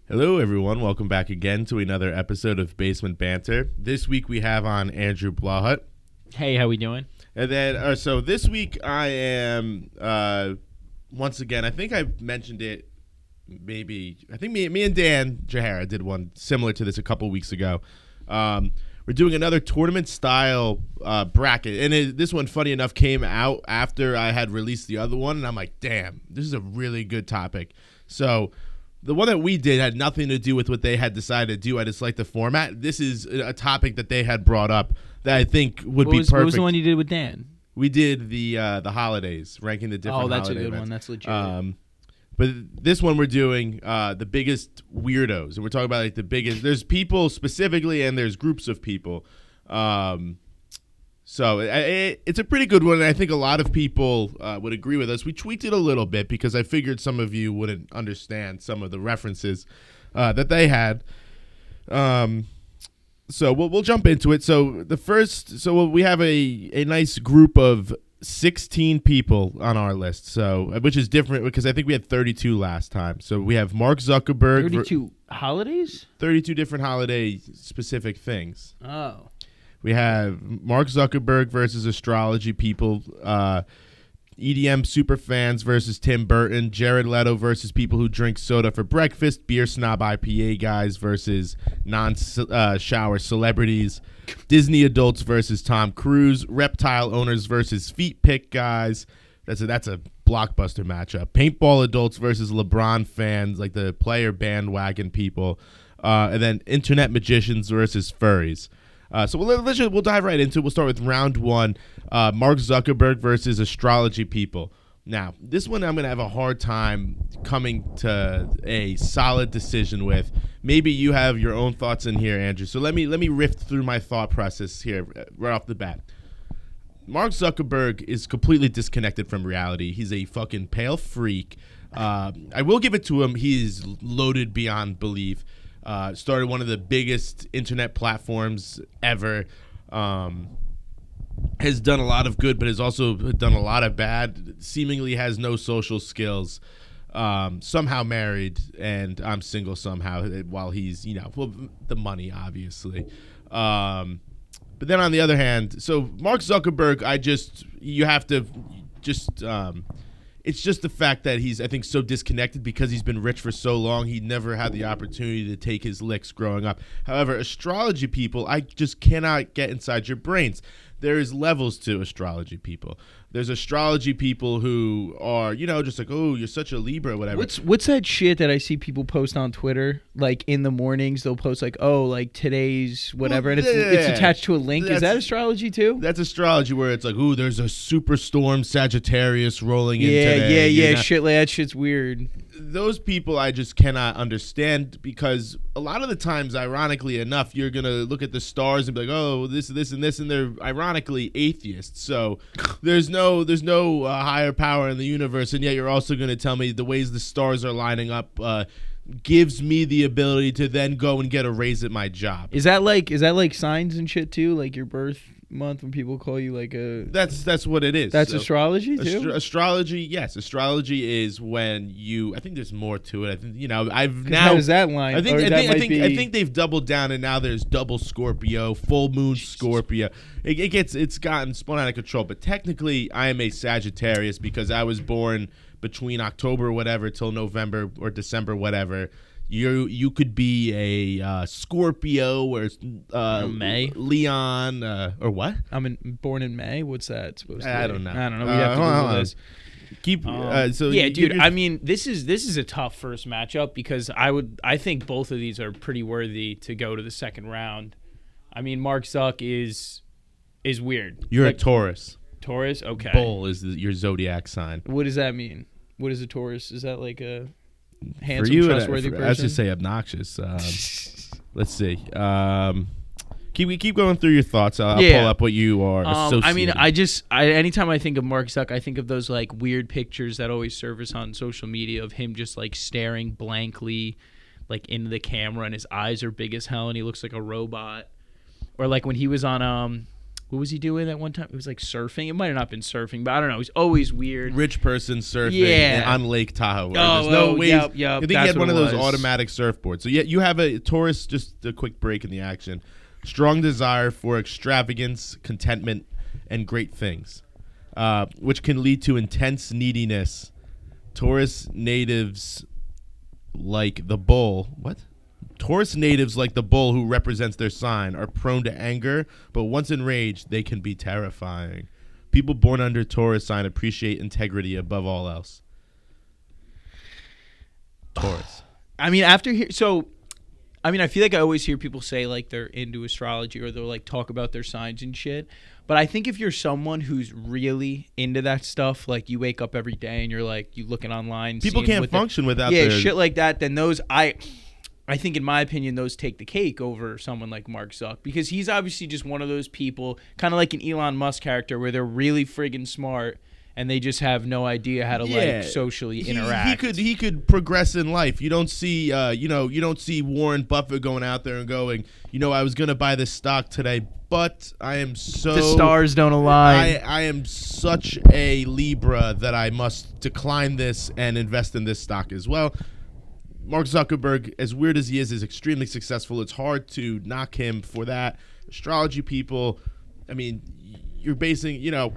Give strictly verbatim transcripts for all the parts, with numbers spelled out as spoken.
Hello, everyone. Welcome back again to another episode of Basement Banter. This week we have on Andrew Blahut. Hey, how we doing? And then, uh, so this week I am, uh, once again, I think I mentioned it maybe, I think me, me and Dan Jahara did one similar to this a couple weeks ago. Um, we're doing another tournament-style uh, bracket. And it, this one, funny enough, came out after I had released the other one. And I'm like, damn, this is a really good topic. So the one that we did had nothing to do with what they had decided to do. I just like the format. This is a topic that they had brought up that I think would what be was, perfect. What was the one you did with Dan? We did the uh, the holidays, ranking the different. Oh, that's a holiday good events. one. That's legit. Um, but this one we're doing uh, the biggest weirdos, and we're talking about like the biggest. There's people specifically, and there's groups of people. Um, so it, it, it's a pretty good one, and I think a lot of people uh, would agree with us. We tweaked it a little bit because I figured some of you wouldn't understand some of the references uh, that they had. Um, so we'll we'll jump into it. So the first, so we have a a nice group of sixteen people on our list. So which is different because I think we had thirty-two last time. So we have Mark Zuckerberg. thirty-two holidays? thirty-two different holiday specific things. Oh. We have Mark Zuckerberg versus astrology people, uh, E D M super fans versus Tim Burton, Jared Leto versus people who drink soda for breakfast, beer snob I P A guys versus non-shower uh, celebrities, Disney adults versus Tom Cruise, reptile owners versus feet pick guys. That's a, that's a blockbuster matchup. Paintball adults versus LeBron fans, like the player bandwagon people, uh, and then internet magicians versus furries. Uh, so we'll, let's just, we'll dive right into it. We'll start with round one, uh, Mark Zuckerberg versus astrology people. Now, this one I'm going to have a hard time coming to a solid decision with. Maybe you have your own thoughts in here, Andrew. So let me let me riff through my thought process here right off the bat. Mark Zuckerberg is completely disconnected from reality. He's a fucking pale freak. Uh, I will give it to him. He is loaded beyond belief. Uh, started one of the biggest internet platforms ever. Um, has done a lot of good, but has also done a lot of bad. Seemingly has no social skills. Um, somehow married, and I'm single somehow. While he's, you know, well, the money obviously. Um, but then on the other hand, so Mark Zuckerberg, I just you have to just. Um, It's just the fact that he's, I think, so disconnected because he's been rich for so long. He never had the opportunity to take his licks growing up. However, astrology people, I just cannot get inside your brains. There is levels to astrology people. There's astrology people who are, you know, just like, oh, you're such a Libra or whatever. What's what's that shit that I see people post on Twitter? Like in the mornings, they'll post like, oh, like today's whatever, Well, and it's yeah. it's attached to a link. That's- Is that astrology too? That's astrology where it's like, ooh, there's a superstorm Sagittarius rolling in yeah, today. yeah, You yeah. know? Shit like that shit's weird. Those people I just cannot understand because a lot of the times, ironically enough, you're going to look at the stars and be like, oh, this, this, and this, and they're ironically atheists. So there's no there's no uh, higher power in the universe, and yet you're also going to tell me the ways the stars are lining up uh, gives me the ability to then go and get a raise at my job. Is that like is that like signs and shit too? Like your birth month when people call you like a That's that's what it is. that's So, astrology too? astro- astrology, yes. Astrology is when you. I think there's more to it. I think you know. I've now. How does that line? I think. or I that think. I might think, be, I think they've doubled down, and now there's double Scorpio, full moon Scorpio. It, it gets. It's gotten spun out of control. But technically, I am a Sagittarius because I was born between October whatever till November or December whatever. You you could be a uh, Scorpio or uh, May? Leon uh, or what? I'm in, born in May. What's that supposed to be? I don't know. I don't know. We Uh, have to hold on, Google hold on. this. Keep Um, uh, so yeah, you- dude. you- I mean, this is this is a tough first matchup because I would I think both of these are pretty worthy to go to the second round. I mean, Mark Zuck is is weird. You're like, a Taurus. Taurus. Okay. Bull is the, your zodiac sign. What does that mean? What is a Taurus? Is that like a For handsome, you, trustworthy for, person? I should say obnoxious. Um, let's see. Um, keep we keep going through your thoughts. I'll, I'll Yeah. pull up what you are. Um, I mean, associated. I just I anytime I think of Mark Zuck, I think of those like weird pictures that always surface on social media of him just like staring blankly, like into the camera, and his eyes are big as hell, and he looks like a robot. Or like when he was on um, what was he doing that one time? It was like surfing. It might have not been surfing, but I don't know. He's always weird. Rich person surfing Yeah. on Lake Tahoe. where Oh, There's no oh, ways. yep, yep, I think he that's had one what of it those was. automatic surfboards. So yeah, you have a Taurus. Just a quick break in the action. Strong desire for extravagance, contentment, and great things, uh, which can lead to intense neediness. Taurus natives like the bull. What? Taurus natives like the bull who represents their sign are prone to anger, but once enraged, they can be terrifying. People born under Taurus sign appreciate integrity above all else. Taurus. I mean, after here, so, I mean, I feel like I always hear people say like they're into astrology or they'll like talk about their signs and shit. But I think if you're someone who's really into that stuff, like you wake up every day and you're like, you looking online, People seeing can't what the- function without yeah, their... shit like that. Then those, I, I think in my opinion, those take the cake over someone like Mark Zuck because he's obviously just one of those people, kind of like an Elon Musk character, where they're really friggin' smart and they just have no idea how to Yeah. like socially He- interact. He could he could progress in life. You don't see uh, you know you don't see Warren Buffett going out there and going, you know, I was gonna buy this stock today, but I am so the stars don't align. I, I am such a Libra that I must decline this and invest in this stock as well. Mark Zuckerberg, as weird as he is, is extremely successful. It's hard to knock him for that. Astrology people, I mean, you're basing, you know,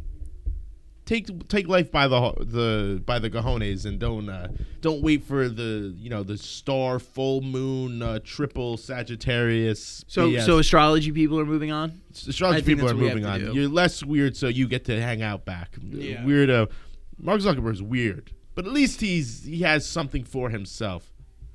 take take life by the the by the cojones and don't uh, don't wait for the you know the star full moon uh, triple Sagittarius. so, B S. so astrology people are moving on. Astrology I think people that's are what we moving have on. to do. You're less weird, so you get to hang out back. Yeah. Weirdo. Mark Zuckerberg's weird, but at least he's he has something for himself.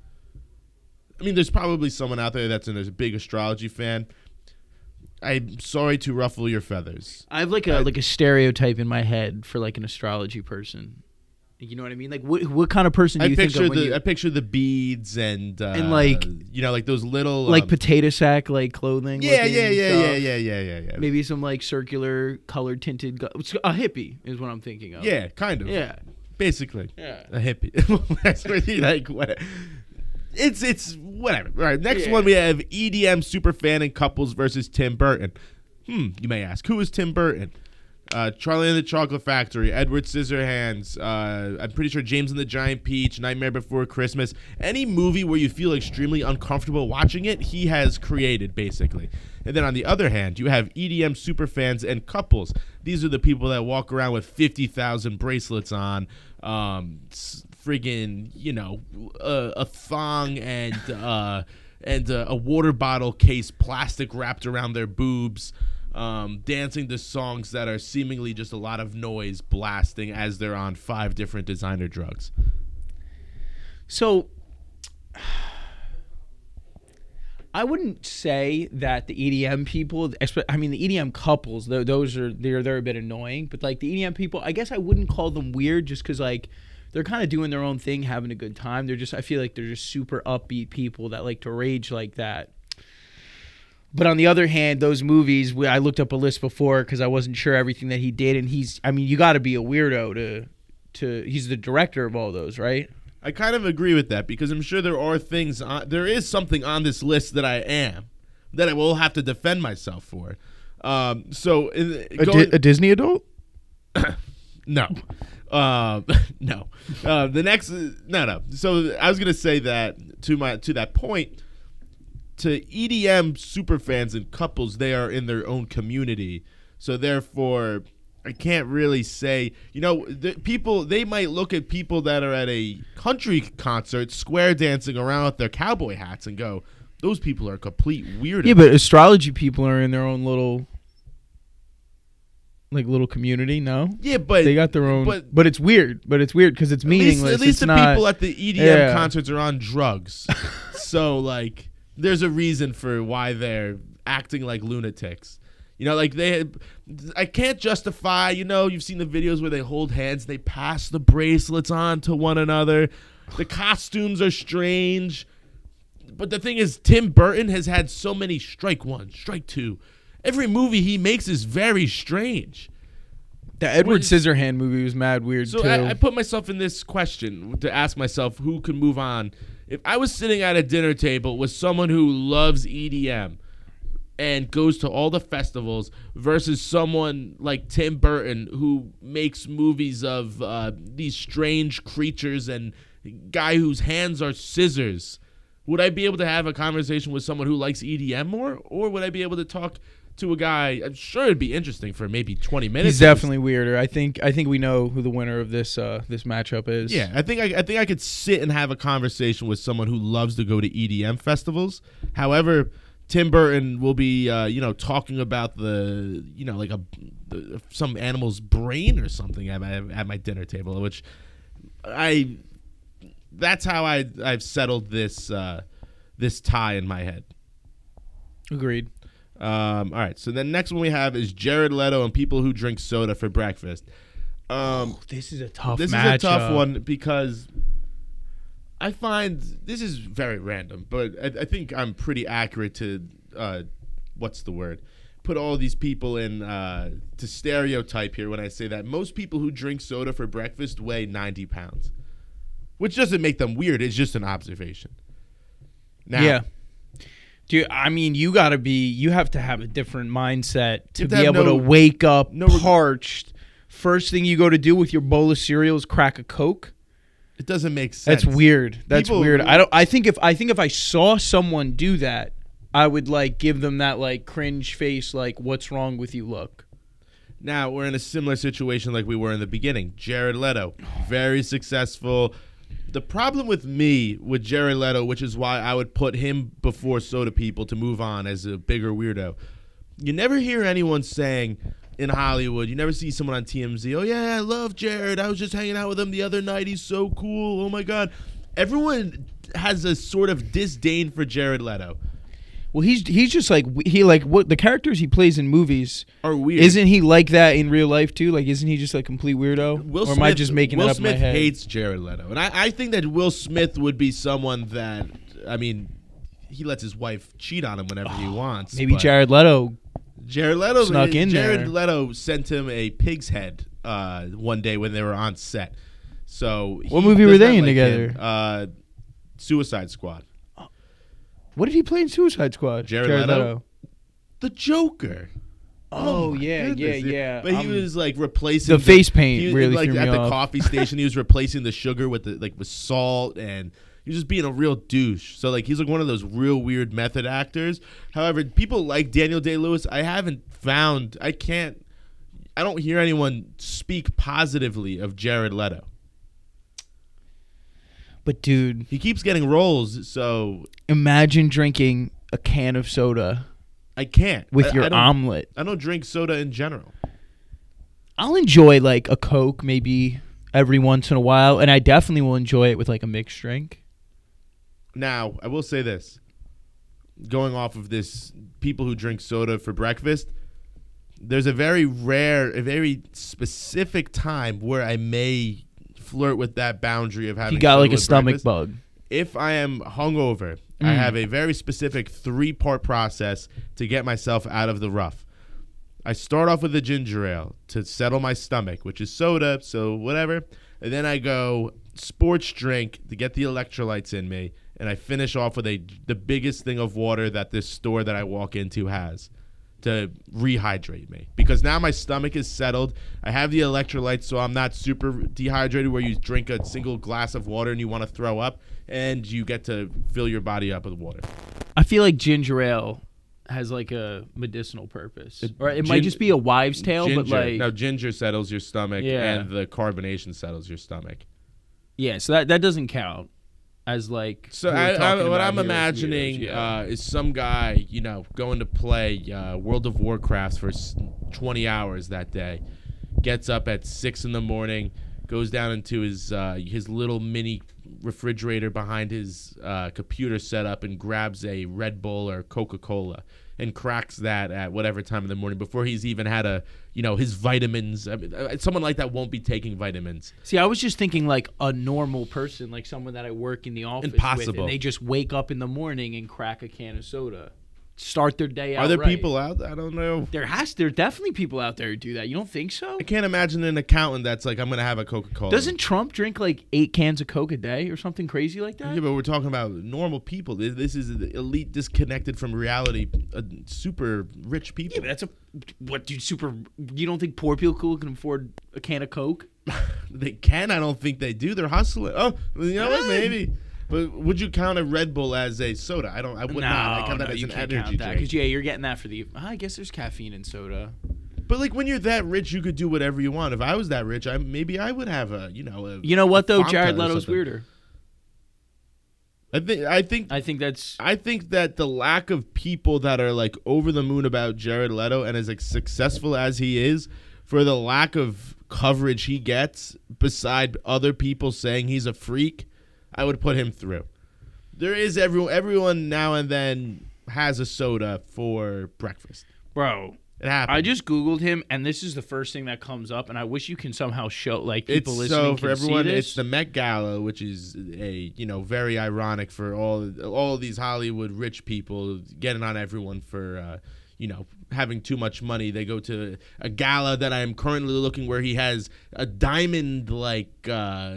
I mean, there's probably someone out there that's a big astrology fan. I'm sorry to ruffle your feathers. I have like a like a stereotype in my head for like an astrology person. You know what I mean? Like what what kind of person do I you think picture of when the you, I picture the beads and uh, And, like- you know like those little like um, potato sack like clothing? yeah looking yeah yeah stuff? yeah yeah yeah yeah yeah Maybe some like circular colored tinted gu- a hippie is what I'm thinking of. yeah kind of Yeah. basically Yeah. a hippie. That's what you like. What? It's it's whatever. All right. Next Yeah. one we have E D M superfan and couples versus Tim Burton. Hmm. You may ask, who is Tim Burton? Uh, Charlie and the Chocolate Factory, Edward Scissorhands. Uh, I'm pretty sure James and the Giant Peach, Nightmare Before Christmas. Any movie where you feel extremely uncomfortable watching it, he has created basically. And then on the other hand, you have E D M superfans and couples. These are the people that walk around with fifty thousand bracelets on, um, s- friggin', you know, uh, a thong and uh, and uh, a water bottle case plastic wrapped around their boobs. Um, dancing to songs that are seemingly just a lot of noise blasting as they're on five different designer drugs. So I wouldn't say that the E D M people, espe- I mean the E D M couples, tho- those are they're they're a bit annoying. But like the E D M people, I guess I wouldn't call them weird just because like they're kind of doing their own thing, having a good time. They're just I feel like they're just super upbeat people that like to rage like that. But on the other hand, those movies, we- I looked up a list before because I wasn't sure everything that he did, and he's I mean you got to be a weirdo to to he's the director of all those, right? I kind of agree with that because I'm sure there are things on, there is something on this list that I am that I will have to defend myself for. Um, so in, A, going, Di- a Disney adult? no, um, no. Uh, the next no no. So I was gonna say that to my to that point. To E D M superfans and couples, they are in their own community, so therefore I can't really say, you know, the people, they might look at people that are at a country concert square dancing around with their cowboy hats and go, those people are complete weirdos. Yeah, but astrology people are in their own little, like little community. No, yeah, but they got their own. but- But, it's weird. But it's weird because it's at least, meaningless. at least it's the not, people at the E D M Yeah. concerts are on drugs. So, like, there's a reason for why they're acting like lunatics. You know, like they, I can't justify, you know, you've seen the videos where they hold hands, they pass the bracelets on to one another. The costumes are strange. But the thing is, Tim Burton has had so many strike one, strike two. Every movie he makes is very strange. the Edward was- Scissorhand movie was mad weird So too. I, I put myself in this question to ask myself who could move on. If I was sitting at a dinner table with someone who loves E D M, and goes to all the festivals versus someone like Tim Burton who makes movies of uh, these strange creatures and guy whose hands are scissors? Would I be able to have a conversation with someone who likes E D M more, or would I be able to talk to a guy? I'm sure it'd be interesting for maybe twenty minutes. He's definitely weirder. I think I think we know who the winner of this uh, this matchup is. Yeah, I think I, I think I could sit and have a conversation with someone who loves to go to E D M festivals. However, Tim Burton will be, uh, you know, talking about the, you know, like a the, some animal's brain or something at my at my dinner table, which I. That's how I I've settled this uh, this tie in my head. Agreed. Um, all right, so the next one we have is Jared Leto and people who drink soda for breakfast. Um, oh, this is a tough. This matchup. is a tough one because I find this is very random, but I, I think I'm pretty accurate to uh, what's the word? Put all these people in uh, to stereotype here when I say that most people who drink soda for breakfast weigh ninety pounds, which doesn't make them weird. It's just an observation. Now, yeah. Dude, I mean, you got to be, you have to have a different mindset to be able no, to wake up no, parched. First thing you go to do with your bowl of cereal is crack a Coke. It doesn't make sense. That's weird. That's People, weird. I don't. I think if I think if I saw someone do that, I would like give them that like cringe face, like "What's wrong with you?" look. Now we're in a similar situation like we were in the beginning. Jared Leto, very successful. The problem with me with Jared Leto, which is why I would put him before soda people to move on as a bigger weirdo, you never hear anyone saying in Hollywood, you never see someone on T M Z, oh yeah, I love Jared. I was just hanging out with him the other night. He's so cool. Oh my God. Everyone has a sort of disdain for Jared Leto. Well, he's he's just like he like what the characters he plays in movies are weird. Isn't he like that in real life too? Like, isn't he just a complete weirdo? Will or Smith, am I just making Will it up Smith in my head? hates Jared Leto, and I, I think that Will Smith would be someone that, I mean, he lets his wife cheat on him whenever oh, he wants. Maybe Jared Leto. Jared Leto snuck in Jared there. Leto sent him a pig's head uh, one day when they were on set. So what movie were they in like together? Uh, Suicide Squad. What did he play in Suicide Squad? Jared, Jared Leto? Leto. The Joker. Oh, oh yeah, goodness. yeah, yeah. But he um, was like replacing the face paint. He was, really like threw at me the off. coffee station. He was replacing the sugar with the like with salt, and he was just being a real douche. So like he's like one of those real weird method actors. However, people like Daniel Day-Lewis. I haven't found. I can't. I don't hear anyone speak positively of Jared Leto. But dude, he keeps getting roles. So imagine drinking a can of soda. I can't with I, your I omelet. I don't drink soda in general. I'll enjoy like a Coke maybe every once in a while, and I definitely will enjoy it with like a mixed drink. Now, I will say this. Going off of this, people who drink soda for breakfast, there's a very rare, a very specific time where I may flirt with that boundary of having. You got soda like a with stomach breakfast. bug. If I am hungover, mm. I have a very specific three-part process to get myself out of the rough. I start off with a ginger ale to settle my stomach, which is soda, so whatever. And then I go sports drink to get the electrolytes in me, and I finish off with a the biggest thing of water that this store that I walk into has to rehydrate me. Because now my stomach is settled. I have the electrolytes, so I'm not super dehydrated where you drink a single glass of water and you want to throw up, and you get to fill your body up with water. I feel like ginger ale has like a medicinal purpose. It, or it gin- might just be a wives' tale, ginger. but like... No, ginger settles your stomach, yeah. and the carbonation settles your stomach. Yeah, so that, that doesn't count as like... So I, I, what I'm imagining years, yeah. uh, is some guy, you know, going to play uh, World of Warcraft for twenty hours that day, gets up at six in the morning, goes down into his uh, his little mini refrigerator behind his uh, computer setup and grabs a Red Bull or Coca-Cola and cracks that at whatever time in the morning before he's even had a, you know, his vitamins. I mean, someone like that won't be taking vitamins. See, I was just thinking like a normal person, like someone that I work in the office Impossible. with, and they just wake up in the morning and crack a can of soda. start their day out Are there right. people out there? I don't know. There has there are definitely people out there who do that. You don't think so? I can't imagine an accountant that's like, I'm going to have a Coca-Cola. Doesn't Trump drink like eight cans of Coke a day or something crazy like that? Yeah, but we're talking about normal people. This this is the elite, disconnected from reality, uh, super rich people. Yeah, but that's a what, dude? Super. You don't think poor people can afford a can of Coke? They can. I don't think they do. They're hustling. Oh, you know what? Maybe. But would you count a Red Bull as a soda? I don't. I would no, not. I count no, that as you an can't energy count that drink. because yeah, you're getting that for the. I guess there's caffeine in soda. But like when you're that rich, you could do whatever you want. If I was that rich, I maybe I would have a you know. A, you know what though? Fanta Jared or Leto's something. weirder. I think. I think. I think that's. I think that the lack of people that are like over the moon about Jared Leto and as like, successful as he is, for the lack of coverage he gets, beside other people saying he's a freak, I would put him through. There is everyone. Everyone now and then has a soda for breakfast. Bro, It happens. I just Googled him, and this is the first thing that comes up, and I wish you can somehow show, like, people It's listening so for can see everyone. this. It's the Met Gala, which is a you know very ironic for all all of these Hollywood rich people getting on everyone for uh, you know having too much money. They go to a gala that I am currently looking where he has a diamond like uh,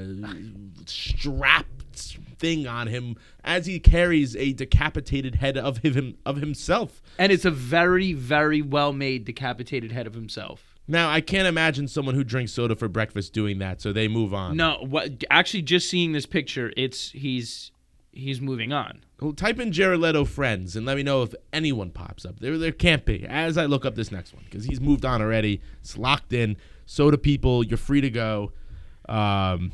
strapped thing on him as he carries a decapitated head of him of himself. And it's a very, very well-made decapitated head of himself. Now, I can't imagine someone who drinks soda for breakfast doing that, so they move on. No, what? Actually, just seeing this picture, it's he's he's moving on. Well, type in Jared Leto friends and let me know if anyone pops up. There, there can't be. As I look up this next one, because he's moved on already. It's locked in. Soda people, you're free to go. Um,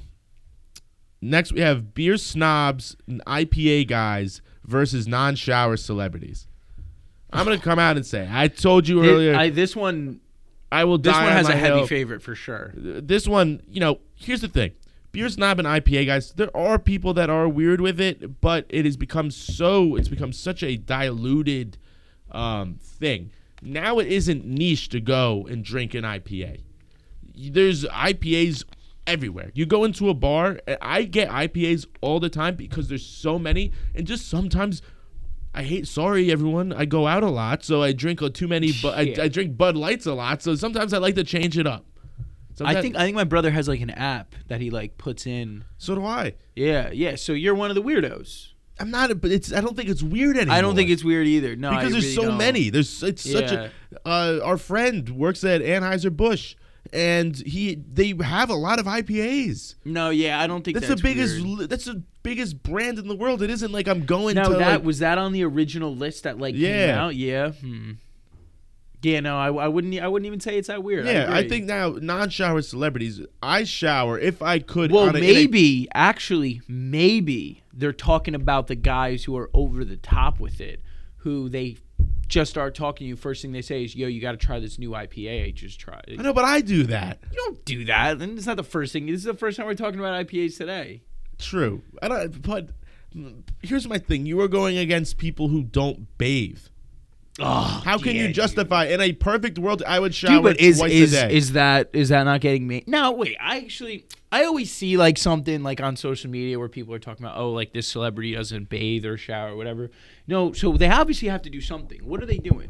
next, we have beer snobs and I P A guys versus non-shower celebrities. I'm gonna come out and say, I told you earlier. It, I, this one, I will. this die one on has my a heavy hill. favorite for sure. This one, you know, here's the thing. Beer snob and I P A guys, there are people that are weird with it, but it has become so, it's become such a diluted um, thing. Now it isn't niche to go and drink an I P A. There's I P As everywhere. You go into a bar, and I get I P As all the time because there's so many, and just sometimes I hate, sorry everyone, I go out a lot, so I drink a too many, but I, I drink Bud Lights a lot, so sometimes I like to change it up. Sometimes, I think I think my brother has like an app that he like puts in. So do I. Yeah, yeah. So you're one of the weirdos. I'm not, but it's. I don't think it's weird anymore. I don't think it's weird either. No, because I there's really so don't. many. There's it's such Yeah. a. Uh, our friend works at Anheuser Busch, and he they have a lot of I P As. No, yeah, I don't think That's, that's, the biggest. weird. That's the biggest brand in the world. It isn't like I'm going No, to. that like, was that on the original list that like came Yeah. out. Yeah. Hmm. Yeah, no, I, I wouldn't. I wouldn't even say it's that weird. yeah, I, I, agree. think now non-shower celebrities. I shower if I could. Well, on a, in a- maybe actually, maybe they're talking about the guys who are over the top with it, who they just start talking to you. First thing they say is, "Yo, you got to try this new I P A I just tried." I know, but I do that. You don't do that. And it's not the first thing. This is the first time we're talking about I P As today. True. I don't. But here's my thing: you are going against people who don't bathe. Oh, How can yeah, you justify in a perfect world? I would shower Dude, but is twice is a day. is that is that not getting me? No, wait. I actually I always see like something like on social media where people are talking about, oh, like this celebrity doesn't bathe or shower or whatever. No, so they obviously have to do something. What are they doing?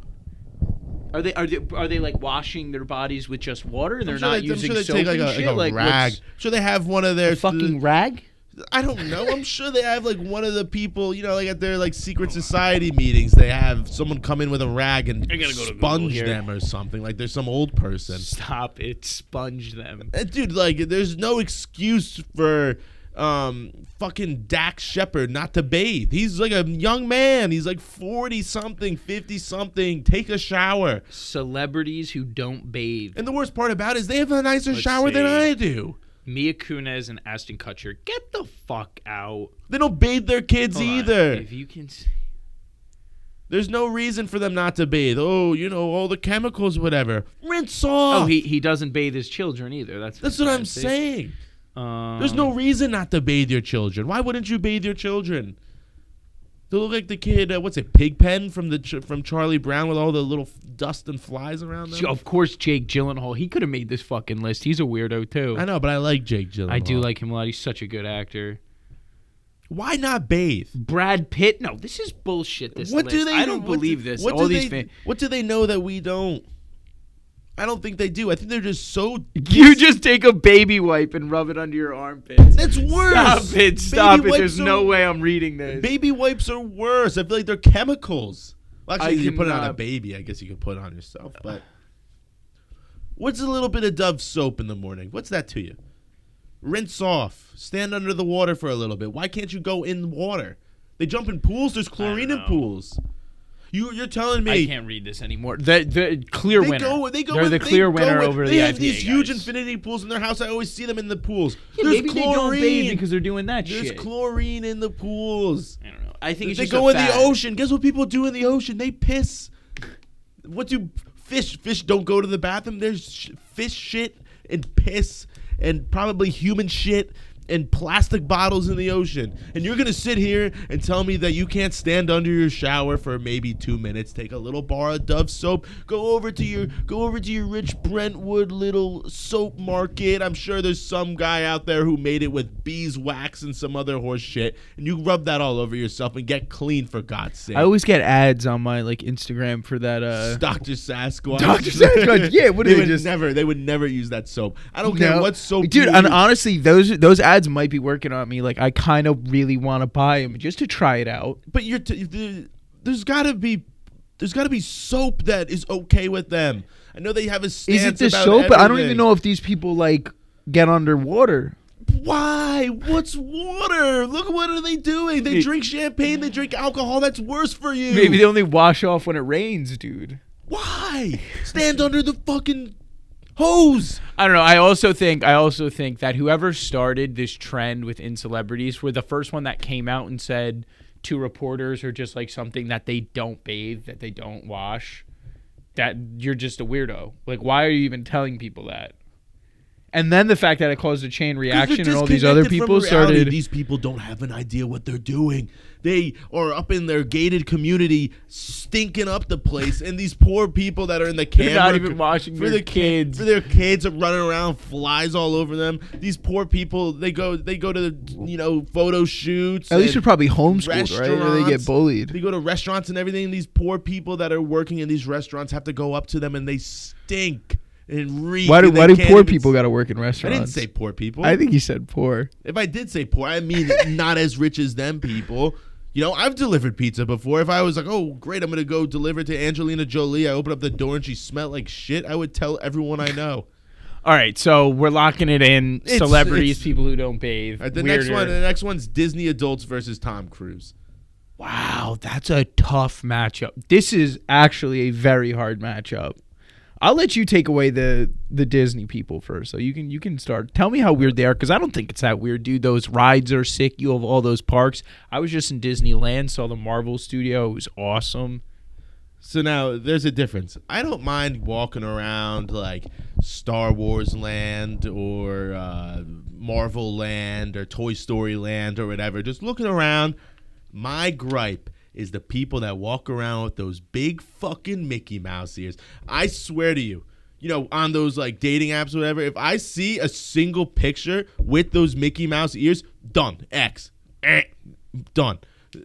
Are they are they are they like washing their bodies with just water and they're I'm sure not they, using I'm sure soap they take like and a, shit? like a Like, rag. what's- I'm sure they have one of their a fucking rag? I don't know. I'm sure they have like one of the people, you know, like at their like secret society meetings, they have someone come in with a rag and I gotta go to Google sponge here. them or something. Like there's some old person. Stop it! Sponge them. And dude, like there's no excuse for um fucking Dax Shepard not to bathe. He's like a young man. He's like forty something, fifty something. Take a shower. Celebrities who don't bathe. And the worst part about it is they have a nicer Let's shower than see. I do. Mia Kunis and Ashton Kutcher. Get the fuck out. They don't bathe their kids Hold on. either. If you can. s- There's no reason for them not to bathe. Oh, you know, all the chemicals, whatever. Rinse off. Oh, he he doesn't bathe his children either. That's That's what I'm fantastic. saying. Um, There's no reason not to bathe your children. Why wouldn't you bathe your children? They look like the kid, uh, what's it, Pigpen from the ch- from Charlie Brown with all the little f- dust and flies around them? Of course, Jake Gyllenhaal. He could have made this fucking list. He's a weirdo too. I know, but I like Jake Gyllenhaal. I do like him a lot. He's such a good actor. Why not bathe? Brad Pitt? No, this is bullshit. This What list. do they? I don't what believe do, this. What All do these they? fa- What do they know that we don't? I don't think they do. I think they're just so. You just take a baby wipe and rub it under your armpits. That's worse. Stop it! Stop Baby it! There's wipes no are- way I'm reading this. Baby wipes are worse. I feel like they're chemicals. Well, actually, I you can put it on a cannot- baby. I guess you could put it on yourself. But what's a little bit of Dove soap in the morning? What's that to you? Rinse off. Stand under the water for a little bit. Why can't you go in the water? They jump in pools. There's chlorine in know. pools. You, you're telling me I can't read this anymore. The the clear they winner. go. They go. They're with, the they clear go winner with- over they the have I P A these huge guys. infinity pools in their house. I always see them in the pools. Yeah, There's maybe chlorine. they don't bathe because they're doing that There's shit. chlorine in the pools. I don't know. I think it's They just go a in the fad. ocean. Guess what people do in the ocean? They piss. What do fish? Fish don't go to the bathroom. There's sh- fish shit and piss and probably human shit and plastic bottles in the ocean. And you're gonna sit here and tell me that you can't stand under your shower for maybe two minutes, take a little bar of Dove soap, go over to your go over to your Rich Brentwood little soap market. I'm sure there's some guy out there who made it with beeswax and some other horse shit, and you rub that all over yourself and get clean for God's sake. I always get ads on my like Instagram for that. Uh, Doctor Sasquatch. Doctor Sasquatch. Yeah, what do they they would just- never? They would never use that soap. I don't care No. what soap, Dude, you and use. honestly, those those ads might be working on me. Like, I kind of really want to buy them just to try it out. But you're t- there- there's got to be there's got to be soap that is okay with them. I know they have a stance Is it the about soap? I don't everything. even know if these people like get underwater. Why? What's water? Look, what are they doing? They Hey. drink champagne. They drink alcohol. That's worse for you. Maybe they only wash off when it rains, dude. Why? Stand under the fucking hose. I don't know. I also think I also think that whoever started this trend within celebrities were the first one that came out and said to reporters or just like something that they don't bathe, that they don't wash, that you're just a weirdo. Like, why are you even telling people that? And then the fact that it caused a chain reaction and all these other Disconnected people from reality. started. These people don't have an idea what they're doing. They are up in their gated community, stinking up the place, and these poor people that are in the They're camera not even watching for their the kids. for their kids are running around, flies all over them. These poor people, they go they go to you know photo shoots. At least and they're probably homeschooled, right? Or they get restaurants. bullied. They go to restaurants and everything. And these poor people that are working in these restaurants have to go up to them and they stink and reek. Why do and they why do can't poor even people s- got to work in I restaurants? didn't say poor people. I think you said poor. If I did say poor, I mean not as rich as them people. You know, I've delivered pizza before. If I was like, oh, great, I'm going to go deliver to Angelina Jolie, I open up the door and she smelled like shit, I would tell everyone I know. All right, so we're locking it in. It's- Celebrities, it's- people who don't bathe. All right, the weirder. next one, the next one's Disney adults versus Tom Cruise. Wow, that's a tough matchup. This is actually a very hard matchup. I'll let you take away the the Disney people first, so you can you can start. Tell me how weird they are, because I don't think it's that weird, dude. Those rides are sick. You have all those parks. I was just in Disneyland, saw the Marvel Studio. It was awesome. So now there's a difference. I don't mind walking around like Star Wars Land or uh, Marvel Land or Toy Story Land or whatever. Just looking around. My gripe is the people that walk around with those big fucking Mickey Mouse ears. I swear to you, you know, on those like dating apps or whatever, if I see a single picture with those Mickey Mouse ears, done. X. Eh, done.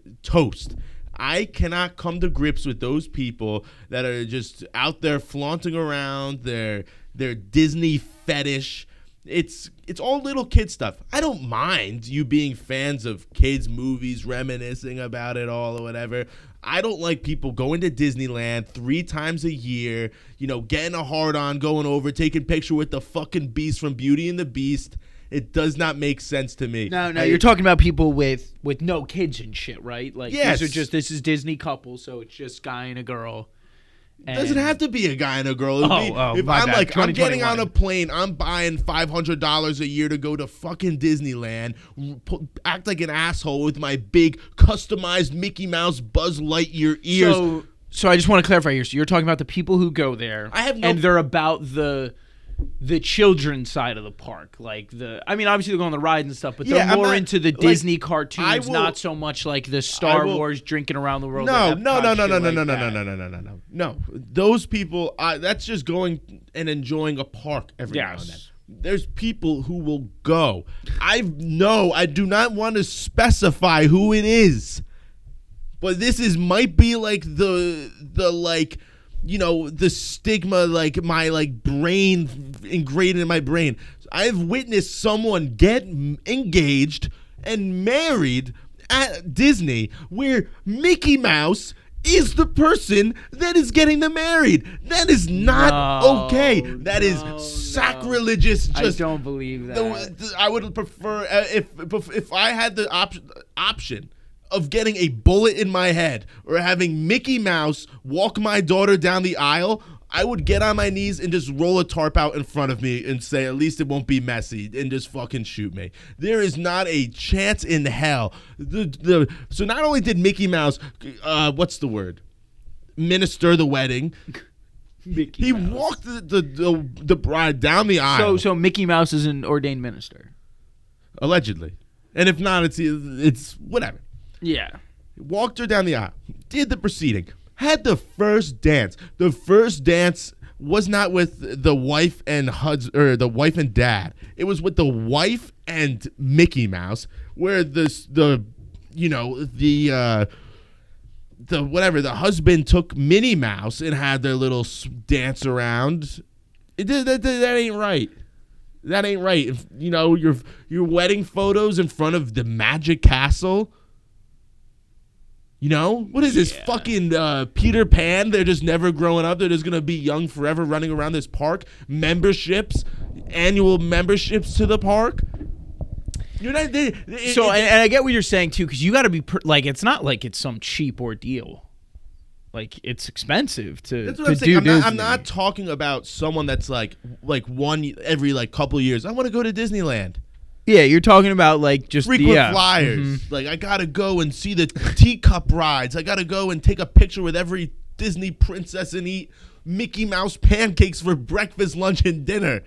Toast. I cannot come to grips with those people that are just out there flaunting around their their Disney fetish. It's it's all little kid stuff. I don't mind you being fans of kids' movies, reminiscing about it all or whatever. I don't like people going to Disneyland three times a year, you know, getting a hard on, going over, taking picture with the fucking Beast from Beauty and the Beast. It does not make sense to me. No, no, I- you're talking about people with with no kids and shit, right? Like, Yes. these are just this is Disney couple, so it's just guy and a girl. It doesn't And- have to be a guy and a girl. It'd Oh, be- oh, if my I'm bad. like, I'm getting on twenty twenty-one. a plane, I'm buying five hundred dollars a year to go to fucking Disneyland, r- pu- act like an asshole with my big customized Mickey Mouse Buzz Lightyear ears. So, so I just want to clarify here. So you're talking about the people who go there. I have no- and they're about the the children's side of the park, like the. I mean, obviously they go on the rides and stuff, but Yeah, they're I'm more not- into the like, Disney I cartoons, will- not so much like the Star I will- Wars drinking around the world. no, at no, Epcot no, no, shit no, no, like no, no, that. no, no, no, no, no, no, no. Those people, uh, that's just going and enjoying a park every now and then. Yes. There's people who will go. I know I do not want to specify who it is, but this is might be like the the like you know the stigma, like my like brain ingrained in my brain. I've witnessed someone get engaged and married at Disney, where Mickey Mouse is the person that is getting them married. That is not no, okay. That no, is sacrilegious. No. Just I don't believe that. The, the, I would prefer uh, if if I had the op- option of getting a bullet in my head or having Mickey Mouse walk my daughter down the aisle, I would get on my knees and just roll a tarp out in front of me and say, at least it won't be messy, and just fucking shoot me. There is not a chance in hell. The, the, so not only did Mickey Mouse, uh, what's the word? Minister the wedding. Mickey he Mouse. walked the, the, the, the bride down the aisle. So, so Mickey Mouse is an ordained minister. Allegedly. And if not, it's it's whatever. Yeah. Walked her down the aisle. Did the proceeding. Had the first dance. The first dance was not with the wife and hus- or the wife and dad. It was with the wife and Mickey Mouse, where this the you know the uh, the whatever the husband took Minnie Mouse and had their little dance around. It, that, that, that ain't right. That ain't right. If, you know your your wedding photos in front of the Magic Castle. You know? What is this, yeah. fucking uh, Peter Pan? They're just never growing up. They're just going to be young forever running around this park. Memberships, annual memberships to the park. You're not, they, they, So, it, and, and I get what you're saying, too, because you got to be, per, like, it's not like it's some cheap ordeal. Like, it's expensive to, That's what to I'm saying. do I'm not, Disney. I'm not talking about someone that's like, like one every, like, couple years. I want to go to Disneyland. Yeah, you're talking about, like, just Frequent the, yeah. flyers. Mm-hmm. Like, I got to go and see the teacup rides. I got to go and take a picture with every Disney princess and eat Mickey Mouse pancakes for breakfast, lunch, and dinner.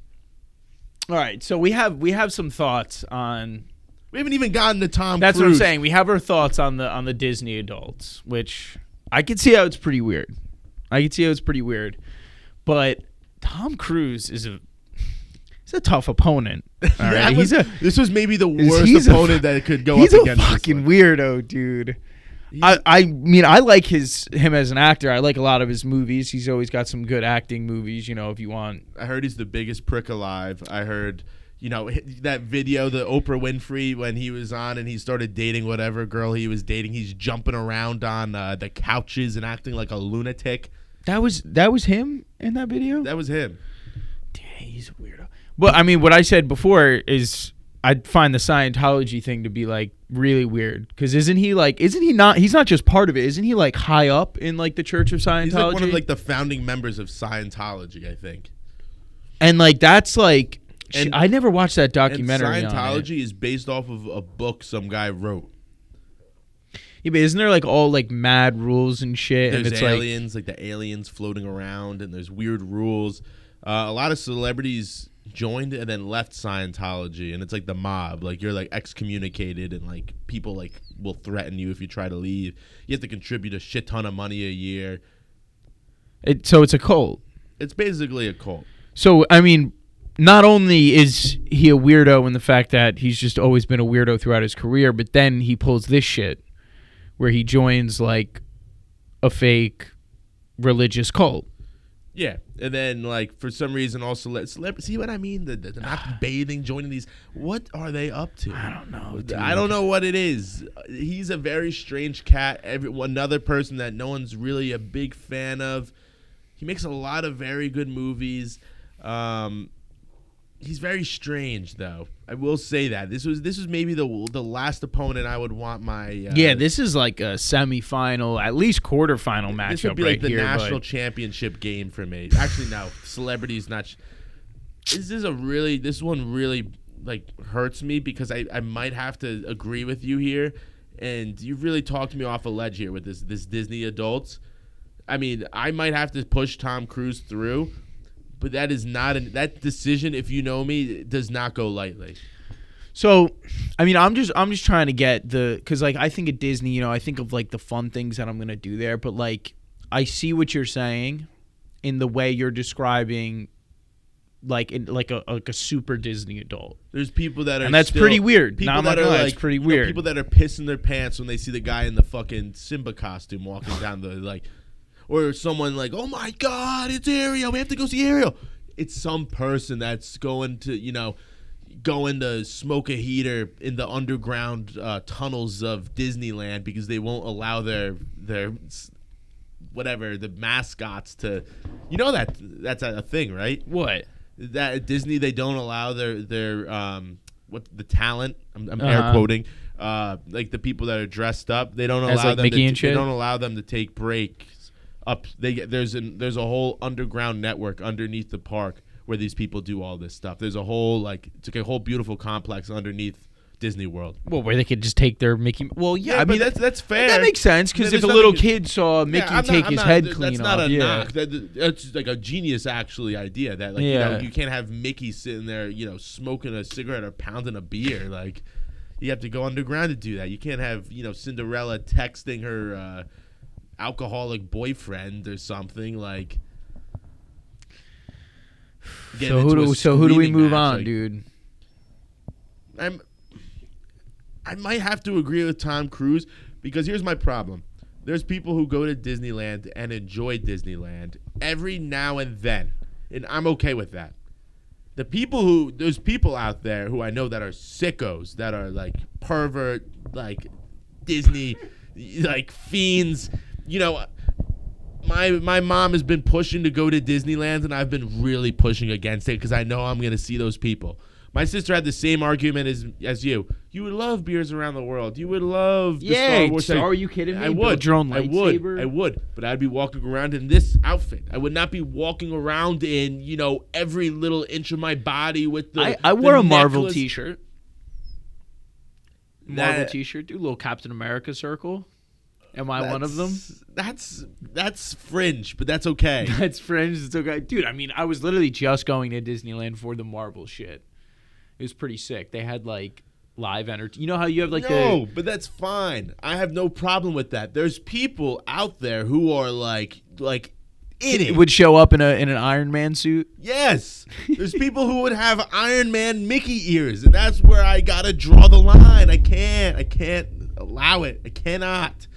All right, so we have we have some thoughts on. We haven't even gotten to Tom That's Cruise. what I'm saying. We have our thoughts on the on the Disney adults, which I can see how it's pretty weird. I can see how it's pretty weird, but Tom Cruise is a he's a tough opponent. All right, That was- he's a this was maybe the he's- worst he's a opponent fu- that could go he's up a against. this fucking one. weirdo, dude. I, I mean, I like his him as an actor. I like a lot of his movies. He's always got some good acting movies. You know, if you want. I heard he's the biggest prick alive. I heard, you know, that video, the Oprah Winfrey, when he was on and he started dating whatever girl he was dating. He's jumping around on uh, the couches and acting like a lunatic. That was that was him in that video. That was him. Dude, he's a weirdo. But I mean, what I said before is I'd find the Scientology thing to be like really weird because isn't he like isn't he not he's not just part of it, isn't he like high up in like the Church of Scientology? He's like one of like the founding members of Scientology, I think. And like that's like sh- And- I never watched that documentary. And on it. Scientology is based off of a book some guy wrote. Yeah, but isn't there like all like mad rules and shit? There's and it's aliens, like, like the aliens floating around, and there's weird rules. Uh, a lot of celebrities joined and then left Scientology, and it's like the mob. Like you're like excommunicated, and like people like will threaten you if you try to leave. You have to contribute a shit ton of money a year. like it, so it's a cult. It's basically a cult. So I mean, not only is he a weirdo in the fact that he's just always been a weirdo throughout his career, but then he pulls this shit where he joins like a fake religious cult. Yeah, and then like for some reason also let celeb- see what I mean? The, the, the not bathing, joining these. What are they up to? I don't know. Dude. I don't know what it is. He's a very strange cat. Every another person that no one's really a big fan of. He makes a lot of very good movies. Um, he's very strange, though. I will say that this was this was maybe the the last opponent I would want my. Uh, Yeah, this is like a semifinal, at least quarterfinal matchup This would be right like the here. national but championship game for me. Actually, no, celebrities not. Sh- this is a really this one really like hurts me because I, I might have to agree with you here, and you really talked me off a ledge here with this this Disney adults. I mean, I might have to push Tom Cruise through, but that is not an, that decision. If you know me, does not go lightly. So, I mean, I'm just I'm just trying to get the because like I think at Disney, you know, I think of like the fun things that I'm gonna do there, but like I see what you're saying in the way you're describing like in, like a like a super Disney adult. There's people that are and that's still, pretty weird. People Now, I'm that not are gonna lie, like it's pretty you know, weird. people that are pissing their pants when they see the guy in the fucking Simba costume walking down the like, or someone like, oh my god, it's Ariel. We have to go see Ariel. It's some person that's going to you know. going to smoke a heater in the underground uh, tunnels of Disneyland because they won't allow their their whatever the mascots to, you know that that's a thing, right? What? That at Disney they don't allow their their um what the talent I'm, I'm Uh-huh. air quoting uh like the people that are dressed up they don't As, allow like, them Mickey to, and shit? they don't allow them to take breaks up. They get there's an there's a whole underground network underneath the park where these people do all this stuff. There's a whole like it's like a whole beautiful complex underneath Disney World. Well, where they could just take their Mickey. Well, yeah, Yeah, I but mean that's that's fair. that makes sense because Yeah, if a there's little nothing- kid saw Mickey Yeah, I'm take not- I'm his not- head that's clean not off, a yeah. knock. That, that's like a genius actually idea that like you Yeah. know you can't have Mickey sitting there you know smoking a cigarette or pounding a beer like you have to go underground to do that. You can't have you know Cinderella texting her uh, alcoholic boyfriend or something like. Getting So who into a do so who do we screaming move match, on, like, dude? I'm. I might have to agree with Tom Cruise because here's my problem. There's people who go to Disneyland and enjoy Disneyland every now and then, and I'm okay with that. The people who there's people out there who I know that are sickos, that are like pervert, like Disney, like fiends. You know, my my mom has been pushing to go to Disneyland, and I've been really pushing against it because I know I'm gonna see those people. My sister had the same argument as as you. You would love Beers Around the World. You would love the Yeah, Star Wars. so thing. are you kidding me? I Build would. your own I would. lightsaber? I would. But I'd be walking around in this outfit. I would not be walking around in you know every little inch of my body with the. I, I the wore a Marvel necklace. T-shirt. Marvel That- T-shirt, do a little Captain America circle. Am I one of them? That's that's fringe, but that's okay. That's fringe. It's okay, dude. I mean, I was literally just going to Disneyland for the Marvel shit. It was pretty sick. They had like live entertainment. You know how you have like no, the but that's fine. I have no problem with that. There's people out there who are like like in it. would show up in a in an Iron Man suit. Yes. There's people who would have Iron Man Mickey ears, and that's where I gotta draw the line. I can't. I can't allow it. I cannot.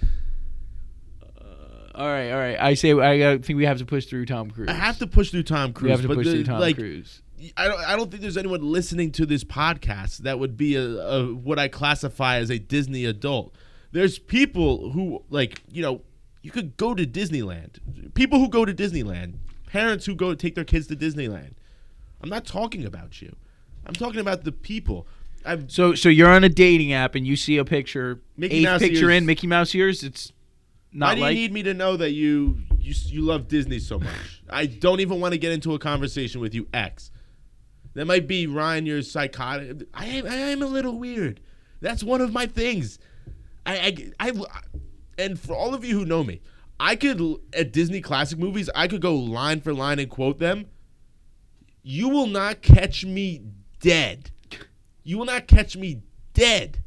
All right, all right. I say I think we have to push through Tom Cruise. I have to push through Tom Cruise. We have to but push the, through Tom like, Cruise. I don't. I don't think there's anyone listening to this podcast that would be a, a what I classify as a Disney adult. There's people who like you know you could go to Disneyland. People who go to Disneyland. Parents who go take their kids to Disneyland. I'm not talking about you. I'm talking about the people. I've So so you're on a dating app and you see a picture, Mickey eighth Mouse picture ears. in Mickey Mouse ears. It's Why not do like you need me to know that you you you love Disney so much? I don't even want to get into a conversation with you, X. That might be Ryan. You're psychotic. I am. I am a little weird. That's one of my things. I, I, I, and for all of you who know me, I could at Disney classic movies. I could go line for line and quote them. You will not catch me dead. You will not catch me dead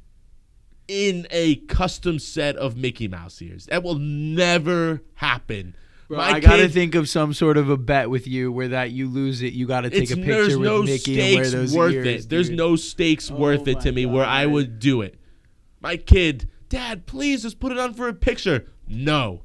in a custom set of Mickey Mouse ears. That will never happen. Bro, My I gotta kid- think of some sort of a bet with you where that you lose it, you gotta take it's, a there's picture with no Mickey and wear stakes those worth ears. it. There's dude. no stakes Oh worth it to my me where I God. would do it. My kid, Dad, please just put it on for a picture. No.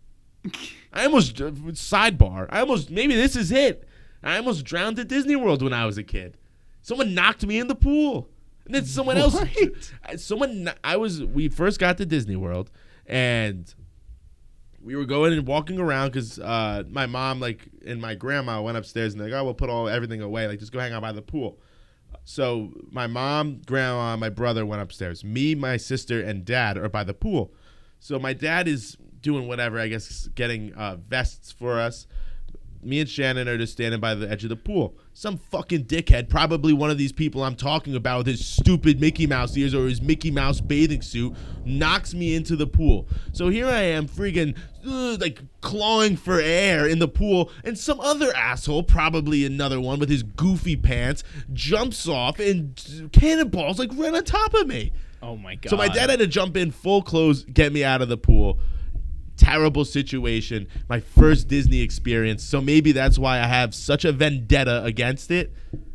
I almost sidebar. I almost maybe this is it. I almost drowned at Disney World when I was a kid. Someone knocked me in the pool, and then someone else. What? Someone. I was. We first got to Disney World, and we were going and walking around because uh, my mom, like, and my grandma went upstairs and they're like, oh, we'll put all everything away. Like, just go hang out by the pool. So my mom, grandma, my brother went upstairs. Me, my sister, and dad are by the pool. So my dad is doing whatever, I guess, getting uh, vests for us. Me and Shannon are just standing by the edge of the pool. Some fucking dickhead, probably one of these people I'm talking about with his stupid Mickey Mouse ears or his Mickey Mouse bathing suit, knocks me into the pool. So here I am freaking uh, like clawing for air in the pool, and some other asshole, probably another one with his goofy pants, jumps off and cannonballs like right on top of me. Oh my god. So my dad had to jump in full clothes, get me out of the pool. terrible situation, my first Disney experience. So maybe that's why I have such a vendetta against it.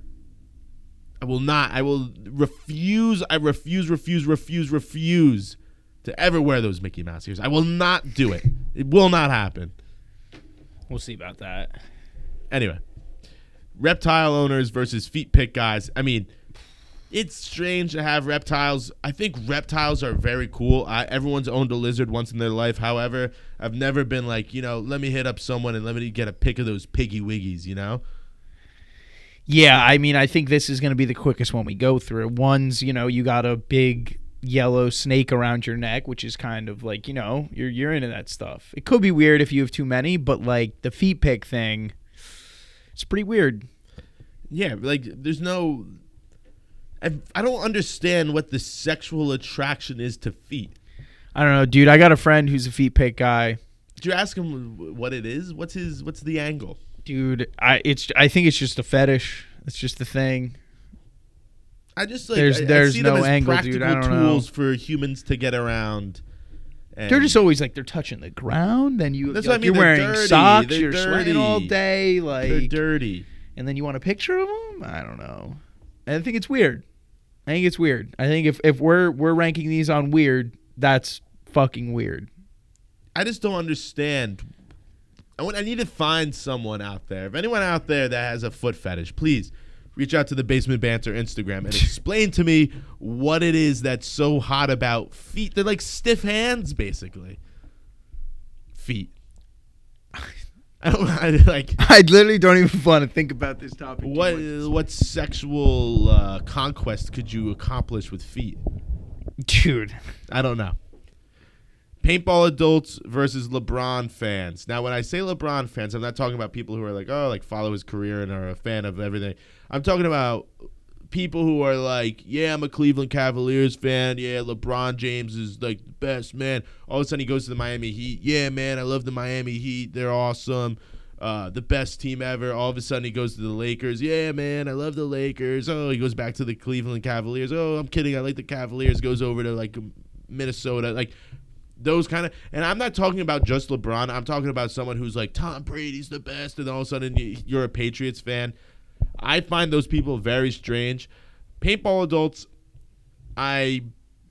I will not. I will refuse. I refuse, refuse, refuse, refuse to ever wear those Mickey Mouse ears. I will not do it. It will not happen. We'll see about that. Anyway, reptile owners versus feet pick guys. I mean, it's strange to have reptiles. I think reptiles are very cool. I, everyone's owned a lizard once in their life. However, I've never been like, you know, let me hit up someone and let me get a pic of those piggy wiggies, you know? Yeah, I mean, I think this is going to be the quickest one we go through. One's, you know, you got a big yellow snake around your neck, which is kind of like, you know, you're you're into that stuff. It could be weird if you have too many, but like the feet pick thing, it's pretty weird. Yeah, like there's no... I, I don't understand what the sexual attraction is to feet. I don't know, dude. I got a friend who's a feet pick guy. Did you ask him what it is? What's his? What's the angle? Dude, I it's I think it's just a fetish. It's just the thing. I just like there's I, there's I see no them as angle, practical dude. I don't tools know. for humans to get around. And They're just always like they're touching the ground. Then you That's like, what I mean, you're they're wearing dirty. socks. They're You're sweating all dirty. day. Like they're dirty. And then you want a picture of them? I don't know. I think it's weird. I think it's weird. I think if, if we're we're ranking these on weird, that's fucking weird. I just don't understand. I, want, I need to find someone out there. If anyone out there that has a foot fetish, please reach out to the Basement Banter Instagram and explain to me what it is that's so hot about feet. They're like stiff hands, basically. Feet. I don't I, like. I literally don't even want to think about this topic. What what sexual uh, conquest could you accomplish with feet? Dude, I don't know. Paintball adults versus LeBron fans. Now, when I say LeBron fans, I'm not talking about people who are like, oh, like follow his career and are a fan of everything. I'm talking about people who are like, yeah, I'm a Cleveland Cavaliers fan. Yeah, LeBron James is like the best, man. All of a sudden he goes to the Miami Heat. Yeah, man, I love the Miami Heat. They're awesome. Uh, the best team ever. All of a sudden he goes to the Lakers. Yeah, man, I love the Lakers. Oh, he goes back to the Cleveland Cavaliers. Oh, I'm kidding. I like the Cavaliers. Goes over to like Minnesota. Like those kind of, and I'm not talking about just LeBron. I'm talking about someone who's like, Tom Brady's the best, and all of a sudden you're a Patriots fan. I find those people very strange. Paintball adults, I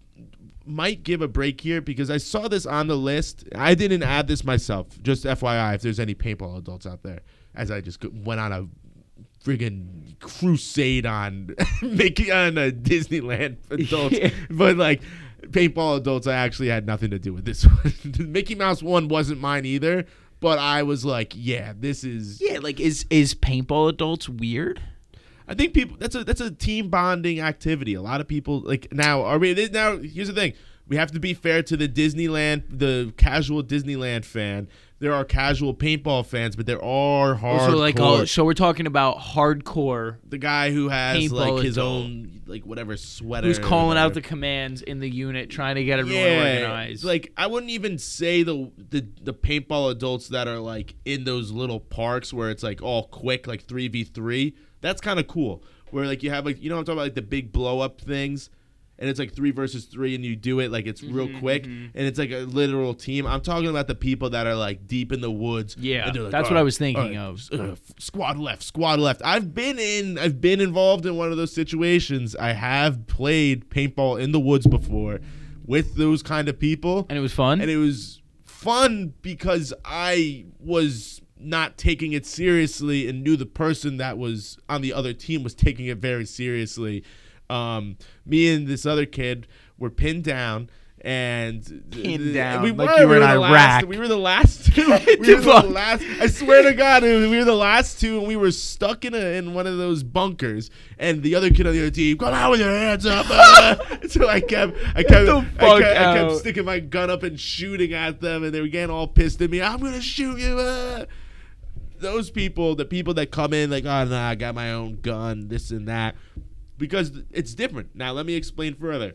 might give a break here because I saw this on the list. I didn't add this myself. Just F Y I, if there's any paintball adults out there, as I just went on a friggin' crusade on making on a Disneyland adults, Yeah. But like paintball adults, I actually had nothing to do with this one. The Mickey Mouse one wasn't mine either. But I was like, yeah, this is yeah, like is is paintball adults weird? I think people that's a that's a team bonding activity. A lot of people like now are we now here's the thing. We have to be fair to the Disneyland, the casual Disneyland fan. There are casual paintball fans, but there are hardcore. So like oh, so we're talking about hardcore the guy who has paintball like his adult. own like whatever sweater. who's calling or out the commands in the unit trying to get everyone yeah, organized. like I wouldn't even say the, the the paintball adults that are like in those little parks where it's like all quick, like three v three. That's kind of cool. Where like you have like you know what I'm talking about, like the big blow up things, and it's like three versus three, and you do it like it's real Mhm, quick, mhm. and it's like a literal team. I'm talking about the people that are like deep in the woods. Yeah, and they're like, that's "All what I right, was thinking all of. uh, squad left, squad left. I've been in, I've been involved in one of those situations. I have played paintball in the woods before with those kind of people, And it was fun. and it was fun because I was not taking it seriously and knew the person that was on the other team was taking it very seriously. Um, me and this other kid were pinned down. And Pinned down, we like were, you were we in were the Iraq. last, we were the last two. we were the last. I swear to God, we were the last two, and we were stuck in a in one of those bunkers. And the other kid on the other team, come out with your hands up. uh." So I kept, I kept, the I fuck kept, I kept out. sticking my gun up and shooting at them, and they were getting all pissed at me. I'm gonna shoot you. Uh. Those people, the people that come in like, oh no, I got my own gun, this and that, because it's different. Now let me explain further.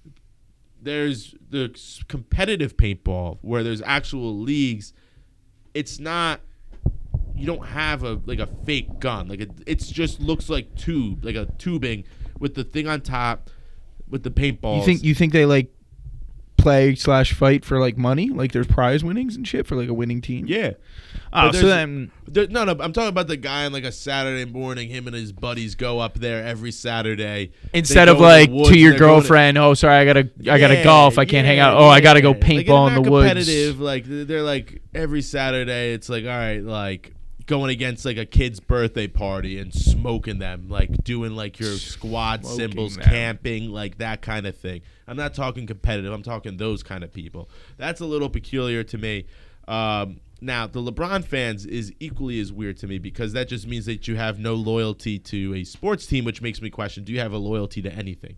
There's the competitive paintball where there's actual leagues. It's not, you don't have a like a fake gun. Like it it's just looks like tube, like a tubing with the thing on top with the paintballs. You think you think they like play slash fight for like money? Like there's prize winnings and shit for like a winning team? Yeah. Oh, But so there's- then There, no, no, I'm talking about the guy on like a Saturday morning. Him and his buddies go up there every Saturday. instead They of go in the like woods to and your they're going to- girlfriend, oh sorry, I gotta I gotta Yeah, golf, I can't hang yeah, out. Oh, I gotta go yeah. Like, paintball they're in the not woods. competitive. Like they're like every Saturday, it's like all right, like going against like a kid's birthday party and smoking them, like doing like your squad Smoking symbols, them. camping, like that kind of thing. I'm not talking competitive. I'm talking those kind of people. That's a little peculiar to me. Um, now, the LeBron fans is equally as weird to me because that just means that you have no loyalty to a sports team, which makes me question: do you have a loyalty to anything?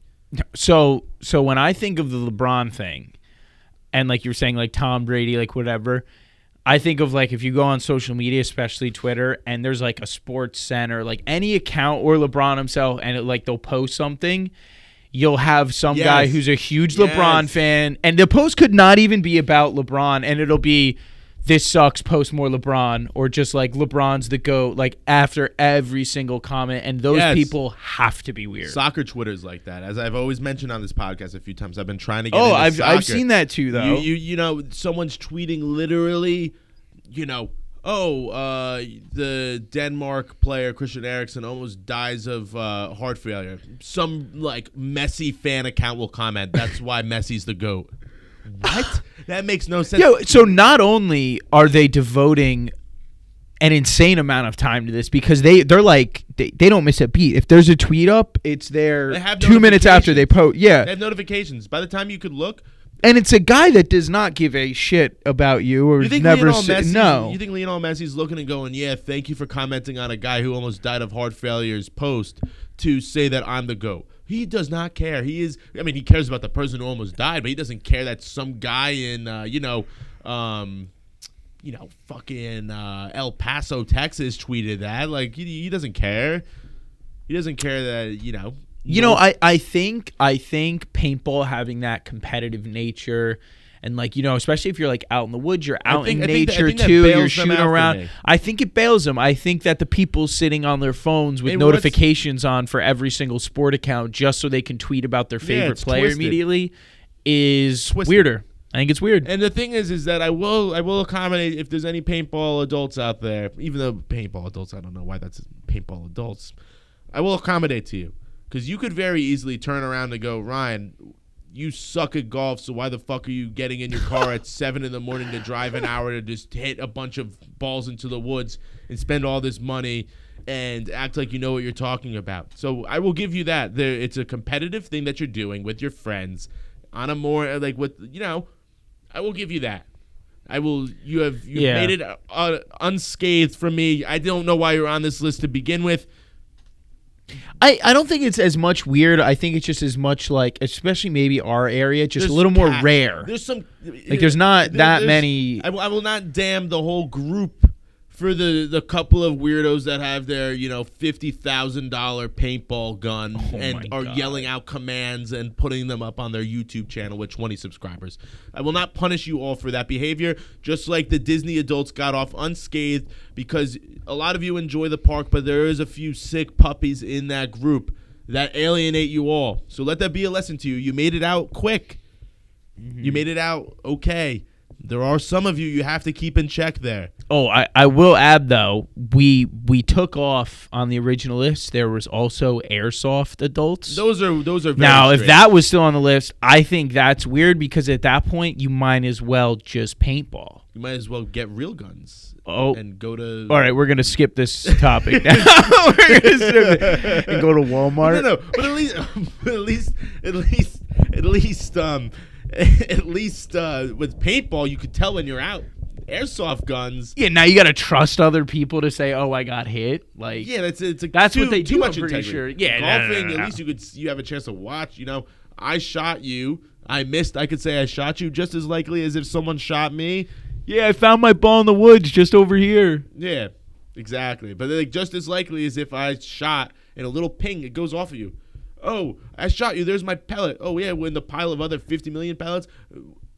So so when I think of the LeBron thing, and like you're saying, like Tom Brady, like whatever, I think of like if you go on social media, especially Twitter, and there's like a Sports Center, like any account or LeBron himself, and it, like they'll post something, you'll have some Yes. guy who's a huge Yes. LeBron fan, and the post could not even be about LeBron, and it'll be this sucks, post more LeBron, or just like LeBron's the GOAT, like after every single comment, and those Yes. people have to be weird. Soccer Twitter's like that. As I've always mentioned on this podcast a few times, I've been trying to get Oh, into I've soccer. I've seen that too, though. You, you you know, someone's tweeting literally, you know, oh, uh, the Denmark player Christian Eriksen almost dies of uh, heart failure. Some like Messi fan account will comment, that's why Messi's the GOAT. What? That makes no sense. Yo, so not only are they devoting an insane amount of time to this because they they're like they, they don't miss a beat. If there's a tweet up, it's there They have two minutes after they post. They Yeah, have notifications. By the time you could look, and it's a guy that does not give a shit about you or you think never Lionel say, Messi? no. You think Lionel Messi's looking and going, yeah, thank you for commenting on a guy who almost died of heart failure's post to say that I'm the GOAT. He does not care. He is. I mean, he cares about the person who almost died, but he doesn't care that some guy in, uh, you know, um, you know, fucking uh, El Paso, Texas, tweeted that. Like, he, he doesn't care. He doesn't care that you know. You know, I, I think I think paintball having that competitive nature and like, you know, especially if you're like out in the woods, you're out think- in I think that- I nature think that too, bails you're them shooting out for around. me. I think it bails them. I think that the people sitting on their phones with And what's- notifications on for every single sport account just so they can tweet about their favorite it's player twisted. immediately is Twisted. weirder. I think it's weird. And the thing is, is that I will, I will accommodate if there's any paintball adults out there. Even though paintball adults, I don't know why that's paintball adults. I will accommodate to you because you could very easily turn around and go, Ryan, you suck at golf, so why the fuck are you getting in your car at seven in the morning to drive an hour to just hit a bunch of balls into the woods and spend all this money and act like you know what you're talking about? So I will give you that. There, it's a competitive thing that you're doing with your friends on a more like with you know. I will give you that. I will. You have you Yeah. made it uh, unscathed from me. I don't know why you're on this list to begin with. I, I don't think it's as much weird. I think it's just as much like, especially maybe our area, just There's a little more cat- rare. There's some Like, there's not that many- I, will- I will not damn the whole group for the the couple of weirdos that have their you know fifty thousand dollar paintball gun Oh and my are God. yelling out commands and putting them up on their YouTube channel with twenty subscribers. I will not punish you all for that behavior. Just like the Disney adults got off unscathed because a lot of you enjoy the park, but there is a few sick puppies in that group that alienate you all. So let that be a lesson to you. You made it out quick. You made it out okay. There are some of you you have to keep in check there. Oh, I, I will add though, we we took off on the original list. There was also airsoft adults. Those are those are very now, if strange. that was still on the list, I think that's weird because at that point you might as well just paintball. you might as well get real guns. Oh. and go to All right, we're gonna skip this topic now. We're gonna skip it and go to Walmart. No, no, but at least, at least, at least, at least, um, at least uh, with paintball, you could tell when you're out. Airsoft guns. Yeah, now you gotta trust other people to say, "Oh, I got hit." Like, Yeah, that's it's a, That's too, what they too do, much I'm pretty integrity. sure. Yeah, no, no, no, golfing. no, no. At least you could you have a chance to watch. You know, I shot you. I missed. I could say I shot you just as likely as if someone shot me. yeah, I found my ball in the woods just over here. Yeah, exactly. But like just as likely as if I shot and a little ping, it goes off of you. Oh, I shot you. There's my pellet. Oh yeah, we're in the pile of other fifty million pellets.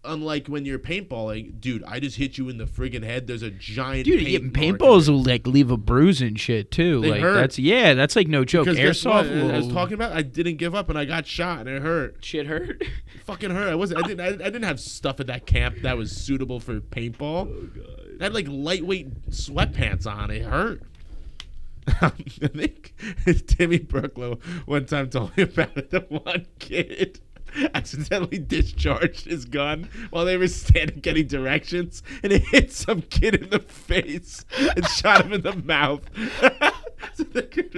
unlike when you're paintballing, dude, I just hit you in the friggin' head. There's a giant dude. paint Yeah, mark paintballs in will like leave a bruise and shit too. They like hurt. that's yeah, that's like no joke. Because guess what? Airsoft. I was will- talking about. I didn't give up, and I got shot, and it hurt. shit hurt. It fucking hurt. I wasn't. I didn't. I, I didn't have stuff at that camp that was suitable for paintball. Oh god. I had like lightweight sweatpants on. It hurt. I think Timmy Brooklow one time told me about it. The one kid accidentally discharged his gun while they were standing getting directions, and it hit some kid in the face and shot him in the mouth. So the kid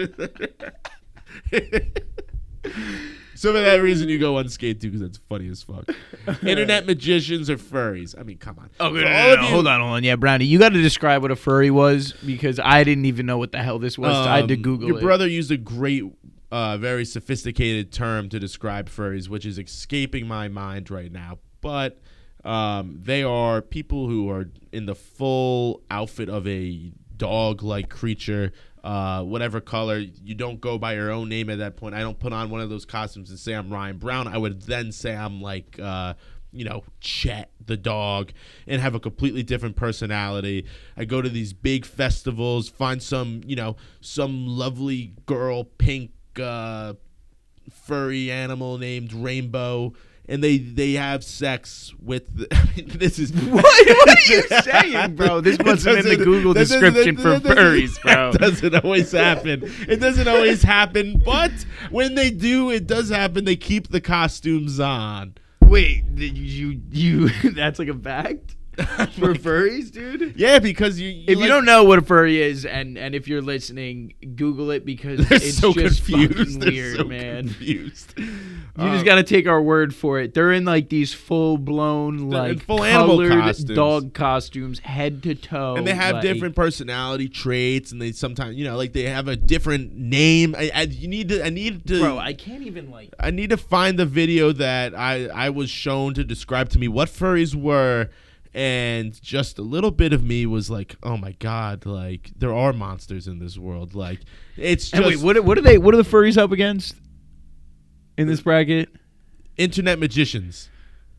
was- So for that reason, you go unscathed too, because that's funny as fuck. Internet magicians or furries? I mean, come on. Oh, For no, all no, of no, you- hold on, hold on. Yeah, Brownie, you got to describe what a furry was because I didn't even know what the hell this was. I had to Um, Google Your it. brother used a great, uh, very sophisticated term to describe furries, which is escaping my mind right now. But um, they are people who are in the full outfit of a dog-like creature, uh, whatever color. You don't go by your own name at that point. I don't put on one of those costumes and say I'm Ryan Brown. I would then say I'm like, uh, you know, Chet the dog, and have a completely different personality. I go to these big festivals, find some, you know, some lovely girl, pink, uh, furry animal named Rainbow, and they they have sex with the, I mean, this is What, what are you saying, bro? This wasn't in the doesn't- Google that doesn't- description that- for that doesn't- furries, bro. That doesn't always happen. It doesn't always happen, but when they do, it does happen. They keep the costumes on. Wait, did you you that's like a fact for furries, dude? Yeah, because you, you If like- you don't know what a furry is, and and if you're listening, Google it because they're it's so just confused. fucking They're weird, so man. Confused. You just gotta take our word for it. They're in like these full blown They're in like full animal colored costumes. dog costumes, head to toe, and they have like- different personality traits, and they sometimes, you know, like they have a different name. I, I you need to. I need to. Bro, I can't even like. I need to find the video that I, I was shown to describe to me what furries were, and just a little bit of me was like, oh my god, like there are monsters in this world. Like it's just And wait, what? are- What are they? What are the furries up against in this bracket? internet magicians.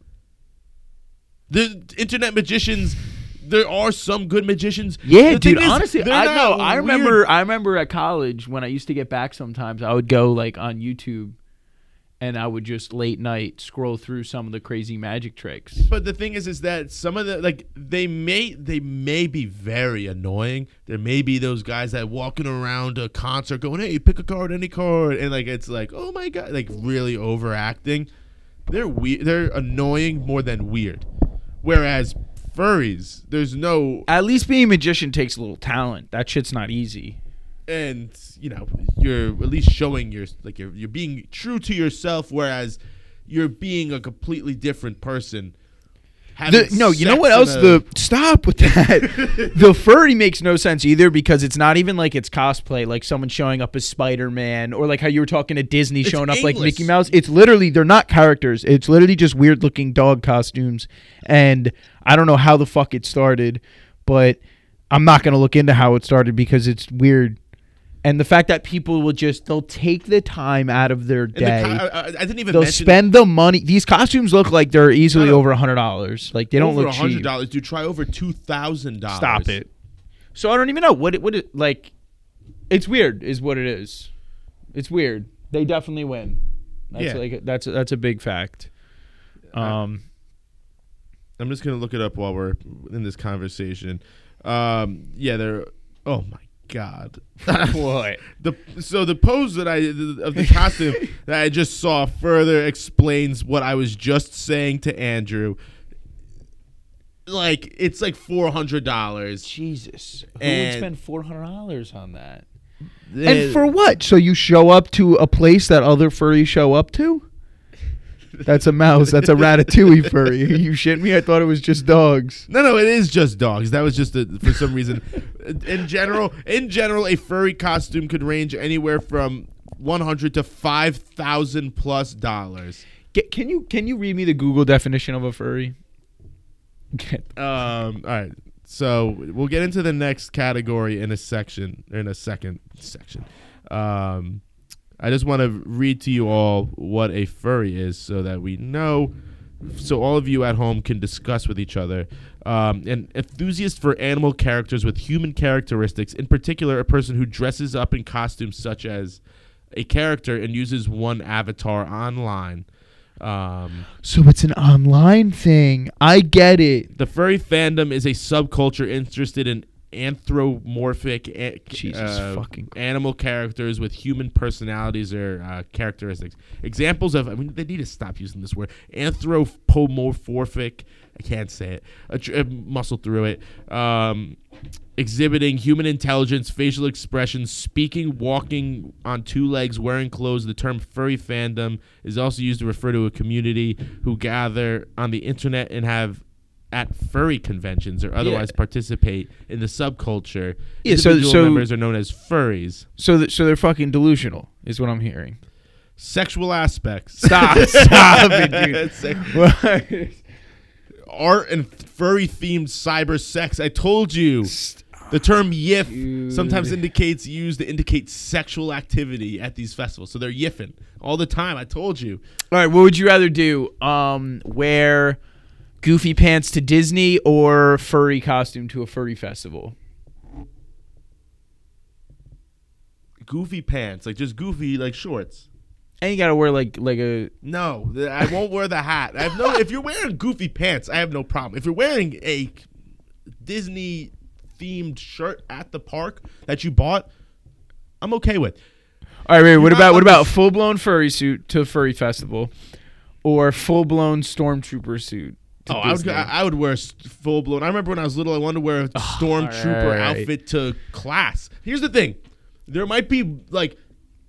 The internet magicians. There are some good magicians. Yeah, The thing dude. is, Honestly, they're I not know. I weird. remember. I remember at college when I used to get back. Sometimes I would go like on YouTube, and I would just late night scroll through some of the crazy magic tricks. But the thing is, is that some of the like they may they may be very annoying. There may be those guys that walking around a concert going, "Hey, pick a card, any card," and like it's like, "Oh my god," like really overacting. They're weird. They're annoying more than weird. Whereas furries, there's no, At least being a magician takes a little talent. That shit's not easy. and you know, you're at least showing your like you're you're being true to yourself. Whereas you're being a completely different person. The, no, you know what else? A, The stop with that. The furry makes no sense either because it's not even like it's cosplay, like someone showing up as Spider-Man or like how you were talking to Disney It's showing up like aimless. Mickey Mouse. It's literally they're not characters. It's literally just weird looking dog costumes. And I don't know how the fuck it started, but I'm not gonna look into how it started because it's weird. And the fact that people will just they'll take the time out of their and the day. co- I, I didn't even They'll mention spend the money. These costumes look like they're easily No, no. over a hundred dollars. Like they don't over look a hundred cheap. dollars. Dude, try over two thousand dollars. Stop it. So I don't even know what it what it like. It's weird, is what it is. It's weird. They definitely win. That's Yeah. like that's that's a big fact. Um, I'm just gonna look it up while we're in this conversation. Um, yeah, they're. Oh my god. what? The so the pose that I of the costume that I just saw further explains what I was just saying to Andrew. Like it's like four hundred dollars, Jesus, who And- would spend four hundred dollars on that? And for what? So you show up to a place that other furries show up to? That's a mouse. That's a ratatouille furry. You shit me? I thought it was just dogs. no, no, it is just dogs. That was just a, for some reason. In general, in general, a furry costume could range anywhere from one hundred to five thousand plus dollars. Get, can you can you read me the Google definition of a furry? Get Um, all right. So we'll get into the next category in a section, in a second section. Um, I just want to read to you all what a furry is so that we know so all of you at home can discuss with each other. Um, an enthusiast for animal characters with human characteristics, in particular, a person who dresses up in costumes such as a character and uses one avatar online. Um, so it's an online thing. I get it. The furry fandom is a subculture interested in anthropomorphic a- Jesus uh, fucking animal characters with human personalities or uh, characteristics. Examples of, I mean, they need to stop using this word. Anthropomorphic. I can't say it. I tr- I muscle through it. Um, exhibiting human intelligence, facial expressions, speaking, walking on two legs, wearing clothes. The term furry fandom is also used to refer to a community who gather on the internet and have at furry conventions or otherwise Yeah. participate in the subculture. Yeah, so- Individual so- members are known as furries. So th- so they're fucking delusional, is what I'm hearing. Sexual aspects. Stop, stop it, Sex- dude. Art and furry themed cyber sex. I told you. The term yiff Dude. sometimes indicates used to indicate sexual activity at these festivals. So they're yiffing all the time. I told you. All right, what would you rather do? Um, wear goofy pants to Disney or furry costume to a furry festival? Goofy pants, like just goofy, like shorts. And you gotta wear like like a No, th- I won't wear the hat. I have no. If you're wearing goofy pants, I have no problem. If you're wearing a Disney themed shirt at the park that you bought, I'm okay with. All right, wait, what not about what allowed about to- full blown furry suit to a furry festival, or full blown stormtrooper suit? To Oh, I would, Disney? I I would wear full blown. I remember when I was little, I wanted to wear a stormtrooper all right. outfit to class. Here's the thing: there might be like,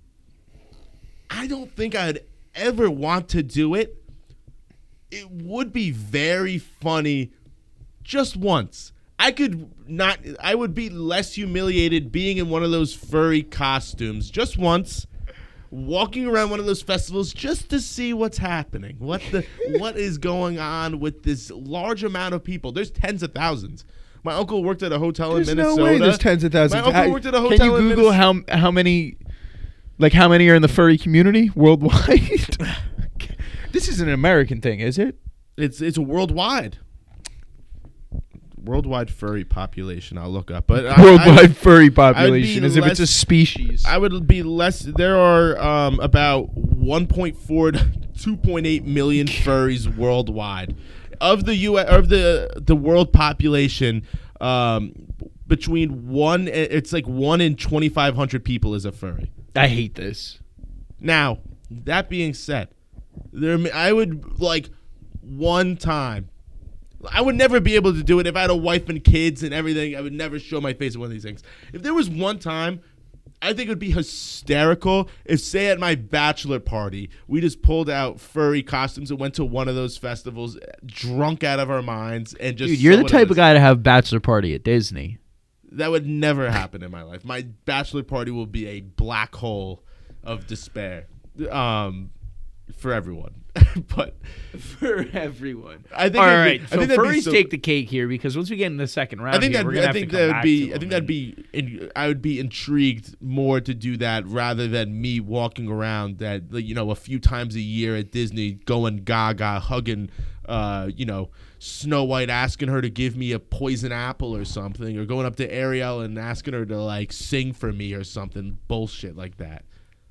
I don't think I'd ever want to do it. It would be very funny, just once. I could not. I would be less humiliated being in one of those furry costumes just once. Walking around one of those festivals just to see what's happening, what the what is going on with this large amount of people. There's tens of thousands. My uncle worked at a hotel There's in no Minnesota. way there's tens of thousands. My uncle I- worked at a Can hotel you in Google Minnesota. how how many, like how many are in the furry community worldwide? This is an American thing, is it? It's it's worldwide. Worldwide furry population. I'll look up, but I- Worldwide I, furry population, as if it's a less- species. I would be less. There are um, about one point four to two point eight million furries worldwide. Of the U S, of the the world population, um, between one, it's like one in twenty-five hundred people is a furry. I hate this. Now, that being said, there I would like one time. I would never be able to do it if I had a wife and kids and everything. I would never show my face at one of these things. If there was one time, I think it would be hysterical if, say, at my bachelor party, we just pulled out furry costumes and went to one of those festivals, drunk out of our minds, and just. Dude, you're saw the what it type of was. guy to have bachelor party at Disney. That would never happen in my life. My bachelor party will be a black hole of despair, um, for everyone. But For everyone. I think All it'd right, be- I so think that'd be furries so- take the cake here because once we get in the second round, I think here, that we're gonna I have think to come that would back be to I think them, that'd and- be in, I would be intrigued more to do that rather than me walking around that like, you know a few times a year at Disney going gaga hugging uh you know Snow White asking her to give me a poison apple or something, or going up to Ariel and asking her to like sing for me or something bullshit like that.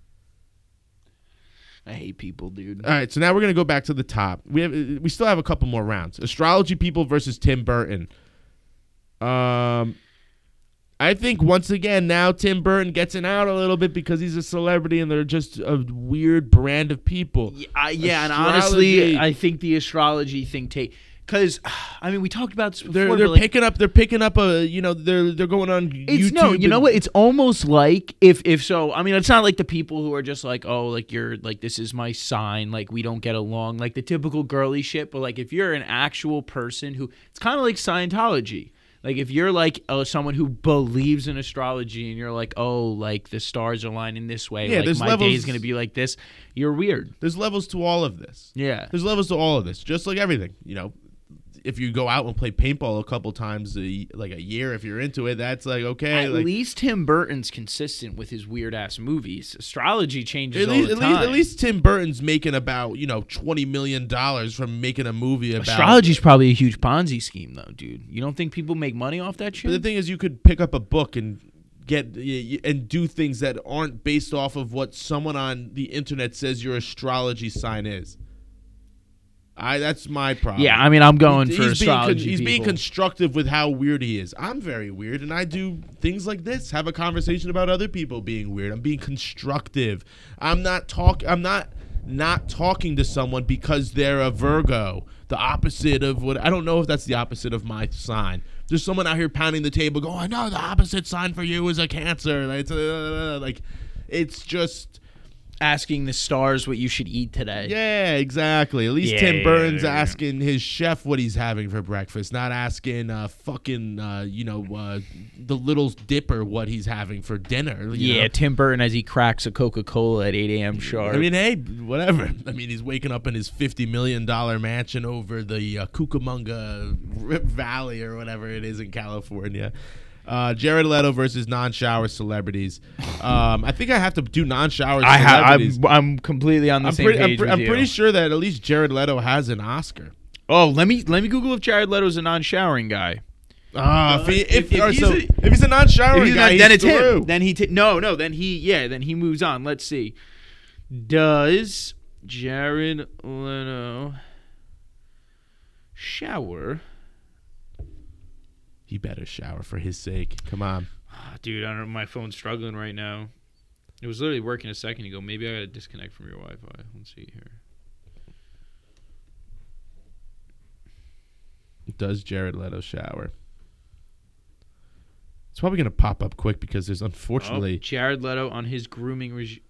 I hate people, dude. All right, so now we're gonna go back to the top. We have we still have a couple more rounds. Astrology people versus Tim Burton. Um, I think once again now Tim Burton gets it out a little bit because he's a celebrity and they're just a weird brand of people. Yeah, I, yeah and Astrology- honestly, I think the astrology thing take because I mean we talked about this before. They're but, they're like, picking up they're picking up a you know they're they're going on It's YouTube. no, you know and- what? It's almost like if if so. I mean, it's not like the people who are just like, oh, like you're like this is my sign, like we don't get along, like the typical girly shit. But like if you're an actual person who, it's kind of like Scientology. Like if you're like uh, someone who believes in astrology and you're like, oh, like the stars are lining this way, Yeah, like there's my levels- day is gonna be like this. You're weird. There's levels to all of this. Yeah. There's levels to all of this, just like everything. You know, if you go out and play paintball a couple times a, like a year, if you're into it, that's like okay. At like, least Tim Burton's consistent with his weird ass movies. Astrology changes at all least, the at time. least at least Tim Burton's making about you know twenty million dollars from making a movie about Astrology's probably a huge Ponzi scheme, though, dude. You don't think people make money off that shit? But the thing is, you could pick up a book and get and do things that aren't based off of what someone on the internet says your astrology sign is. I that's my problem. Yeah, I mean, I'm going He- for he's being con- astrology. he's being people. constructive with how weird he is. I'm very weird, and I do things like this. Have a conversation about other people being weird. I'm being constructive. I'm not talk. I'm not not talking to someone because they're a Virgo. The opposite of what I don't know if that's the opposite of my sign. There's someone out here pounding the table, going, "I know the opposite sign for you is a Cancer." Like it's, uh, like, it's just. Asking the stars what you should eat today. Yeah, exactly. At least Yeah, Tim yeah, Burton's yeah, yeah. asking his chef what he's having for breakfast, not asking uh, fucking, uh, you know, uh, the Little Dipper what he's having for dinner. you Yeah, know? Tim Burton as he cracks a Coca-Cola at eight a.m. sharp. I mean, hey, whatever. I mean, he's waking up in his fifty million dollars mansion over the uh, Cucamonga Rip Valley or whatever it is in California. Uh, Jared Leto versus non-shower celebrities. Um, I think I have to do non-shower I ha- celebrities. I'm, I'm completely on the I'm same pretty, page I'm, pre- with I'm you. pretty sure that at least Jared Leto has an Oscar. Oh, let me let me Google if Jared Leto's a non-showering guy. Uh, if, he, if, if- if or he's so, a- if he's a non-showering If he's guy, not, then he's it's through. him. Then he t- no no then he yeah then he moves on. Let's see. Does Jared Leto shower? He better shower for his sake. Come on. Ah, dude, I don't know. My phone's struggling right now. It was literally working a second ago. Maybe I gotta disconnect from your Wi-Fi. Let's see here. Does Jared Leto shower? It's probably going to pop up quick because there's Oh, unfortunately Jared Leto on his grooming regime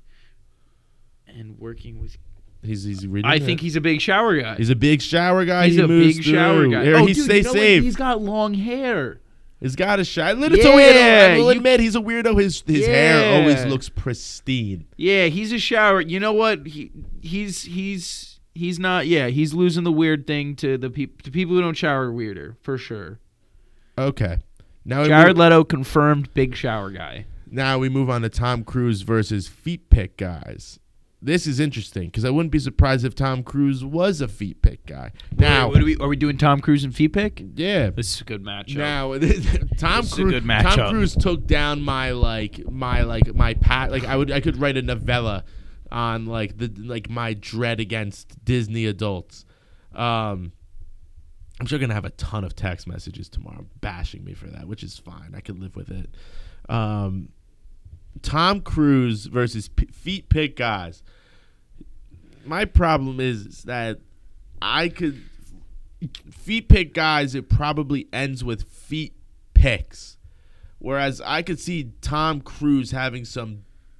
and working with. he's he's reading I it. think he's a big shower guy. he's a big shower guy. He's he a moves big shower through. guy. Here, Oh, he dude, stay you know what? safe. He's got long hair. He's got a shower. It's a Yeah, weirdo. I will you- admit he's a weirdo. His his hair always Yeah. looks pristine. Yeah, he's a shower. You know what? He he's he's he's not. Yeah, he's losing the weird thing to the people to people who don't shower weirder for sure. Okay. Now we Jared move, Leto confirmed big shower guy. now we move on to Tom Cruise versus feet pick guys. This is interesting because I wouldn't be surprised if Tom Cruise was a feet pick guy. Now, Wait, what are we are we doing? Tom Cruise and feet pick? yeah. This is a good matchup. Now, Tom This is a Cruise. good matchup. Tom Cruise took down my like my like my pat. Like I would I could write a novella on like the like my dread against Disney adults. Um, I'm sure gonna have a ton of text messages tomorrow bashing me for that, which is fine. I could live with it. Um, Tom Cruise versus P- feet pick guys. My problem is that I could feet pick guys. It probably ends with feet picks, whereas I could see Tom Cruise having some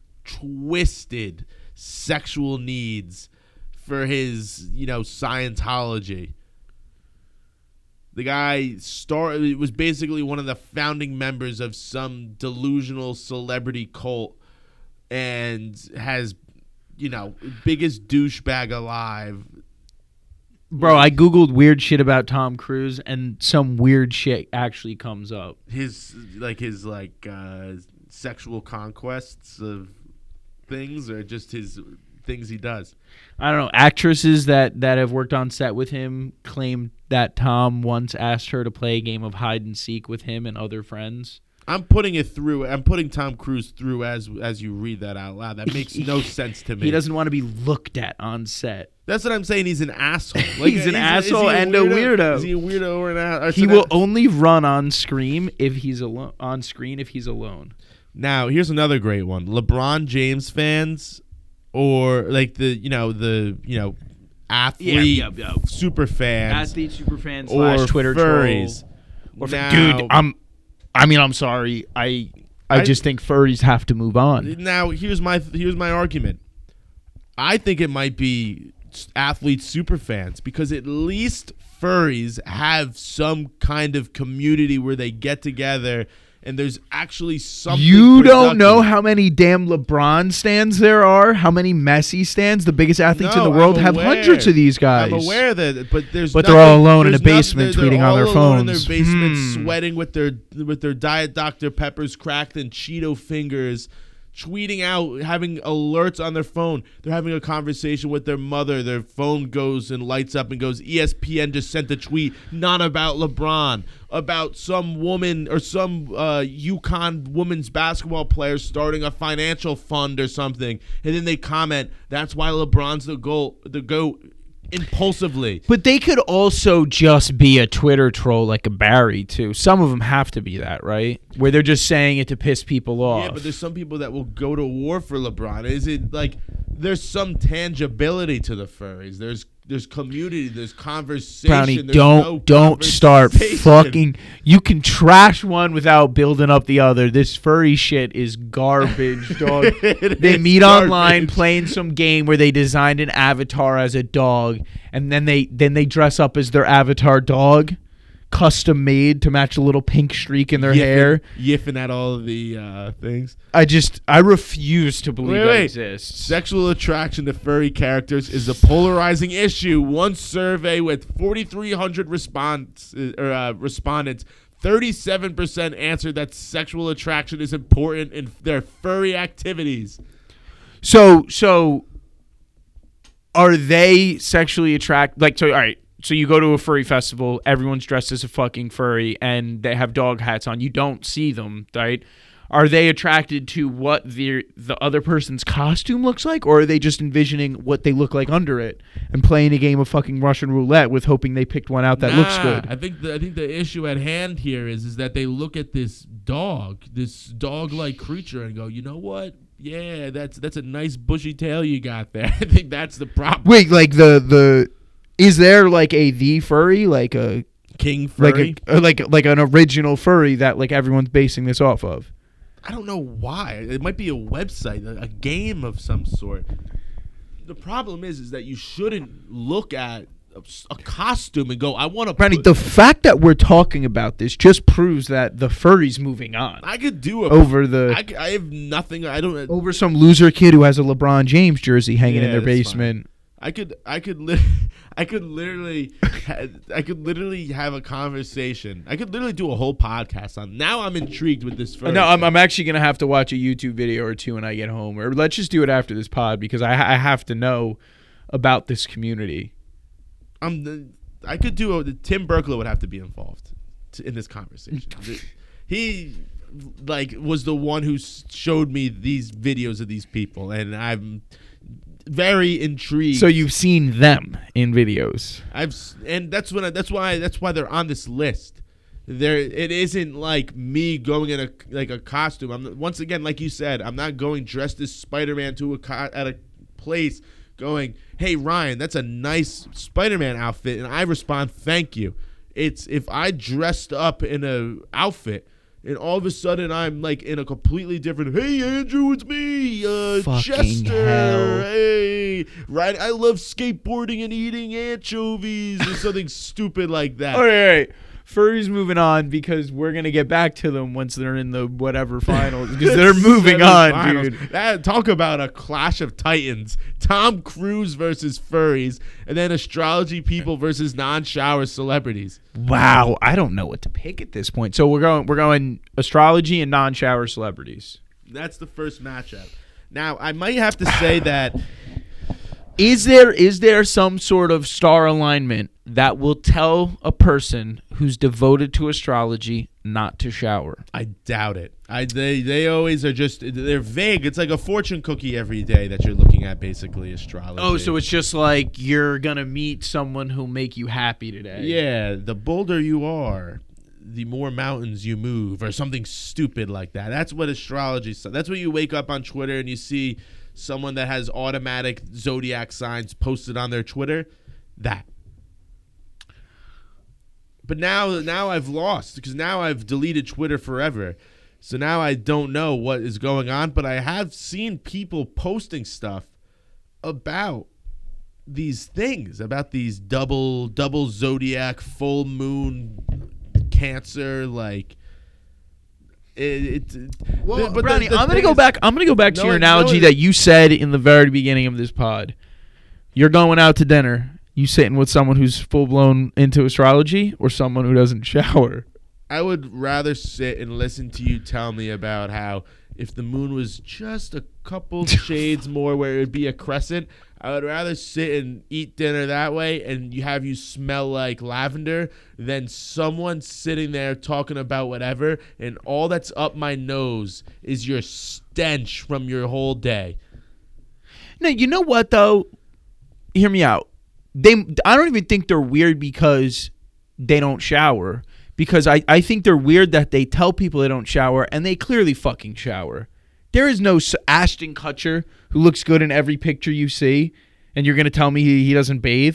twisted sexual needs for his, you know, Scientology. The guy started was basically one of the founding members of some delusional celebrity cult and has, you know, biggest douchebag alive. Bro, I googled weird shit about Tom Cruise, and some weird shit actually comes up. His like his like uh, sexual conquests of things, or just his things he does. I don't know. Actresses that, that have worked on set with him claim that Tom once asked her to play a game of hide and seek with him and other friends. I'm putting it through. I'm putting Tom Cruise through as as you read that out loud. That makes no sense to me. He doesn't want to be looked at on set. That's what I'm saying. He's an asshole. Like, He's an is asshole he and a weirdo. Is he a weirdo or an asshole? He will only run on screen if he's alone. On screen if he's alone. Now, here's another great one. LeBron James fans, or like the you know the you know athlete Yeah, yeah, yeah. super fans, Athlete superfan or slash Twitter furries. troll. Or Now- dude, I'm. I mean, I'm sorry. I. I, I- just think furries have to move on. Now, here's my here's my argument. I think it might be athlete super fans because at least furries have some kind of community where they get together and there's actually something. You productive. don't know how many damn LeBron stands there are, how many Messi stands. The biggest athletes No, in the world I'm have aware. hundreds of these guys. I'm aware that, but there's But nothing, they're all alone in a there's nothing- basement they're, tweeting they're on their all alone in phones. their basement, Hmm. sweating with their with their Diet Doctor Peppers cracked and Cheeto fingers, tweeting out, having alerts on their phone. They're having a conversation with their mother. Their phone goes and lights up and goes, E S P N just sent a tweet, not about LeBron, about some woman or some uh, UConn women's basketball player starting a financial fund or something. And then they comment, that's why LeBron's the goal, the GOAT. Impulsively. But they could also just be a Twitter troll like a Barry, too. Some of them have to be that, right? Where they're just saying it to piss people off. Yeah, but there's some people that will go to war for LeBron. Is it like there's some tangibility to the furries? There's there's community. There's conversation. Brownie, there's don't no don't start conversation. fucking. You can trash one without building up the other. This furry shit is garbage, dog. It They is meet garbage. online playing some game where they designed an avatar as a dog, and then they then they dress up as their avatar dog, custom made to match a little pink streak in their Yiffing- hair. Yiffing at all of the uh, things. I just I refuse to believe Wait, that wait. exists. Sexual attraction to furry characters is a polarizing issue. One survey with forty-three hundred response, or, uh, respondents, thirty-seven percent answered that sexual attraction is important in their furry activities. So so are they sexually attract like so all right, so you go to a furry festival, everyone's dressed as a fucking furry and they have dog hats on. You don't see them, right? Are they attracted to what the the other person's costume looks like, or are they just envisioning what they look like under it and playing a game of fucking Russian roulette with hoping they picked one out that looks Nah, good? I think the, I think the issue at hand here is is that they look at this dog, this dog-like creature, and go, you know what? Yeah, that's that's a nice bushy tail you got there. I think that's the problem. Wait, like the the is there like a the furry, like a King furry. like a like like an original furry that like everyone's basing this off of? I don't know why. It might be a website, a, a game of some sort. The problem is, is that you shouldn't look at a, a costume and go, "I want to." Randy, the fact that we're talking about this just proves that the furry's moving on I could do a over the I, c- I have nothing. I don't. over some loser kid who has a LeBron James jersey hanging Yeah, in their that's basement. I could. I could. Li- I could literally. Ha- I could literally have a conversation. I could literally do a whole podcast on. Now I'm intrigued with this. First. No, I'm, I'm actually gonna have to watch a YouTube video or two when I get home, or let's just do it after this pod because I, I have to know about this community. I'm. The, I could do. A, Tim Berklow would have to be involved to, in this conversation. The- he like was the one who s- showed me these videos of these people, and I'm very intrigued. So you've seen them in videos. I've s- and that's when I, that's why that's why they're on this list. There, it isn't like me going in a like a costume. I'm once again, like you said, I'm not going dressed as Spider-Man to a co- at a place going, "Hey Ryan, that's a nice Spider-Man outfit," and I respond, "Thank you." It's if I dressed up in a outfit. And all of a sudden, I'm like in a completely different. Hey, Andrew, it's me, uh, Fucking Chester. hell. Hey, right? I love skateboarding and eating anchovies or something stupid like that. All right, all right. Furry's moving on because we're gonna get back to them once they're in the whatever finals because they're moving on, Semifinals. dude. That, talk about a clash of titans. Tom Cruise versus furries, and then astrology people versus non-shower celebrities. Wow, I don't know what to pick at this point. So we're going we're going astrology and non-shower celebrities. That's the first matchup. Now, I might have to say that Is there is there some sort of star alignment that will tell a person who's devoted to astrology not to shower? I doubt it. I they they always are just they're vague. It's like a fortune cookie every day that you're looking at, basically astrology. Oh, so it's just like you're gonna meet someone who'll make you happy today. yeah. The bolder you are, the more mountains you move, or something stupid like that. That's what astrology says. That's what you wake up on Twitter and you see someone that has automatic zodiac signs posted on their Twitter. That. But now, now I've lost because now I've deleted Twitter forever. So now I don't know what is going on. But I have seen people posting stuff about these things, about these double, double zodiac, full moon, Cancer, like. It, it, Well, the- but Brownie, the- the I'm gonna thing go is- back. I'm gonna go back to No, your it- analogy no, it- that you said in the very beginning of this pod. You're going out to dinner. You sitting with someone who's full blown into astrology, or someone who doesn't shower. I would rather sit and listen to you tell me about how if the moon was just a couple shades more where it would be a crescent, I would rather sit and eat dinner that way and you have you smell like lavender than someone sitting there talking about whatever and all that's up my nose is your stench from your whole day. No, you know what though? Hear me out. They, I don't even think they're weird because they don't shower. Because I, I think they're weird that they tell people they don't shower, and they clearly fucking shower. There is no S- Ashton Kutcher who looks good in every picture you see, and you're going to tell me he, he doesn't bathe?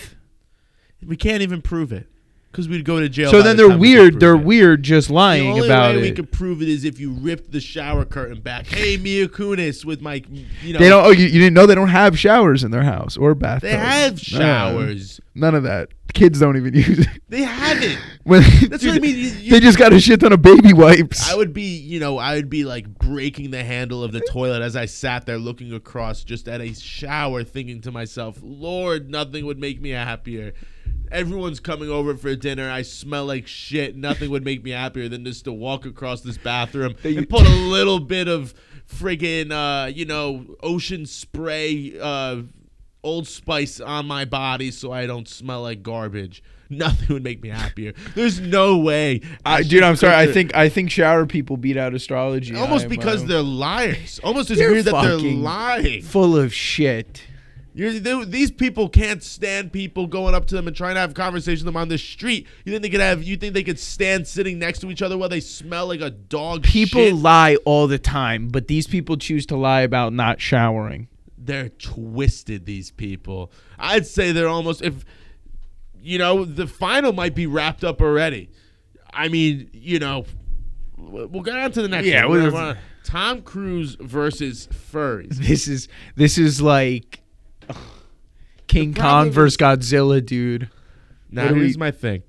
We can't even prove it because we'd go to jail. So by then the they're time we could weird. prove They're it. weird just lying The only about way we it. could prove it is if you ripped the shower curtain back. Hey, Mia Kunis with my, you know. They don't. Oh, you, you didn't know they don't have showers in their house or bathtubs. They have No. showers. None of that. Kids don't even use it. They haven't. When, That's what I mean. You- you- they just got a shit ton of baby wipes. I would be, you know, I would be like breaking the handle of the toilet as I sat there looking across just at a shower thinking to myself, Lord, nothing would make me happier. Everyone's coming over for dinner. I smell like shit. Nothing would make me happier than just to walk across this bathroom and put a little bit of friggin', uh, you know, ocean spray, uh, Old Spice on my body so I don't smell like garbage. Nothing would make me happier. There's no way. I, dude, I'm sorry. I think I think shower people beat out astrology. almost I'm, because uh, they're liars. Almost as They're weird that they're fucking lying. full of shit. You're, they, these people can't stand people going up to them and trying to have conversations with them on the street. You think they could have? You think they could stand sitting next to each other while they smell like a dog? People shit? lie all the time, but these people choose to lie about not showering. They're twisted. These people. I'd say they're almost if. You know, the final might be wrapped up already. I mean, you know, we'll get on to the next Yeah, one. we'll- We're on Tom Cruise versus furries. This is this is like ugh, King The Kong problem versus Godzilla, dude. Now, What do here's we- my thing.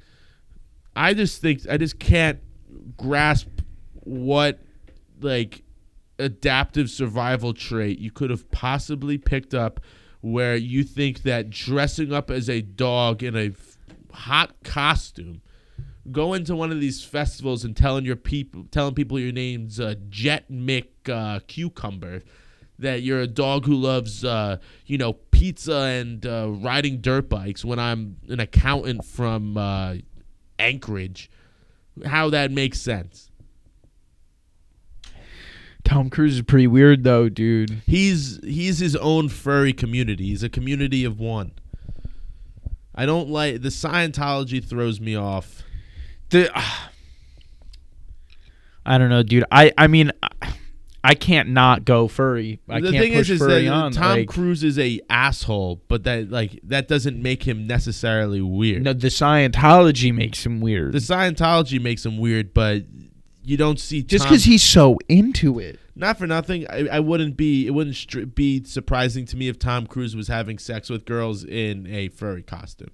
I just think I just can't grasp what like adaptive survival trait you could have possibly picked up where you think that dressing up as a dog in a f- hot costume, going to one of these festivals and telling your people, telling people your name's uh, Jet Mick uh, Cucumber, that you're a dog who loves, uh, you know, pizza and uh, riding dirt bikes. When I'm an accountant from uh, Anchorage, how that makes sense. Tom Cruise is pretty weird though, dude. He's he's his own furry community. He's a community of one. I don't like the Scientology throws me off. The uh, I don't know, dude. I I mean I, I can't not go furry. I the can't thing push is, is furry that on. Tom like, Cruise is a asshole, but that like that doesn't make him necessarily weird. no, the Scientology makes him weird. The Scientology makes him weird, but you don't see Just Tom- because he's so into it. Not for nothing. I, I wouldn't be. It wouldn't str- be surprising to me if Tom Cruise was having sex with girls in a furry costume.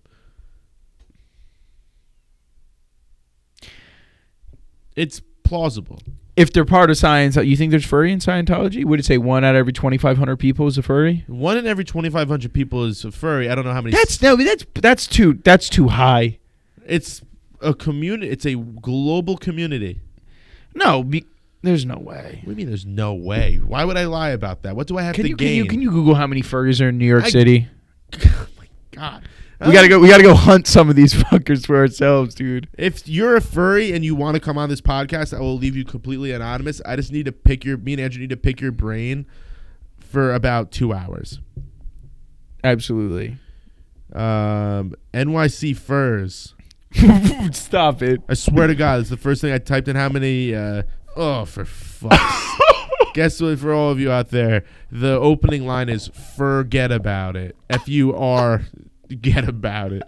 It's plausible. If they're part of science, you think there's furry in Scientology? Would it say one out of every twenty-five hundred people is a furry? One in every twenty-five hundred people is a furry. I don't know how many. That's no, that's that's too that's too high. It's a community. It's a global community. No, be, there's no way. What do you mean? There's no way. Why would I lie about that? What do I have Can to you can gain? you can you Google how many furries are in New York I- City? Oh my God. We gotta go. We gotta go hunt some of these fuckers for ourselves, dude. If you're a furry and you want to come on this podcast, I will leave you completely anonymous. I just need to pick your. Me and Andrew need to pick your brain for about two hours. Absolutely. Um, N Y C furs. Stop it. I swear to God, it's the first thing I typed in. How many? Uh, oh, for fuck's. Guess what? For all of you out there, the opening line is "forget about it." F U R, get about it.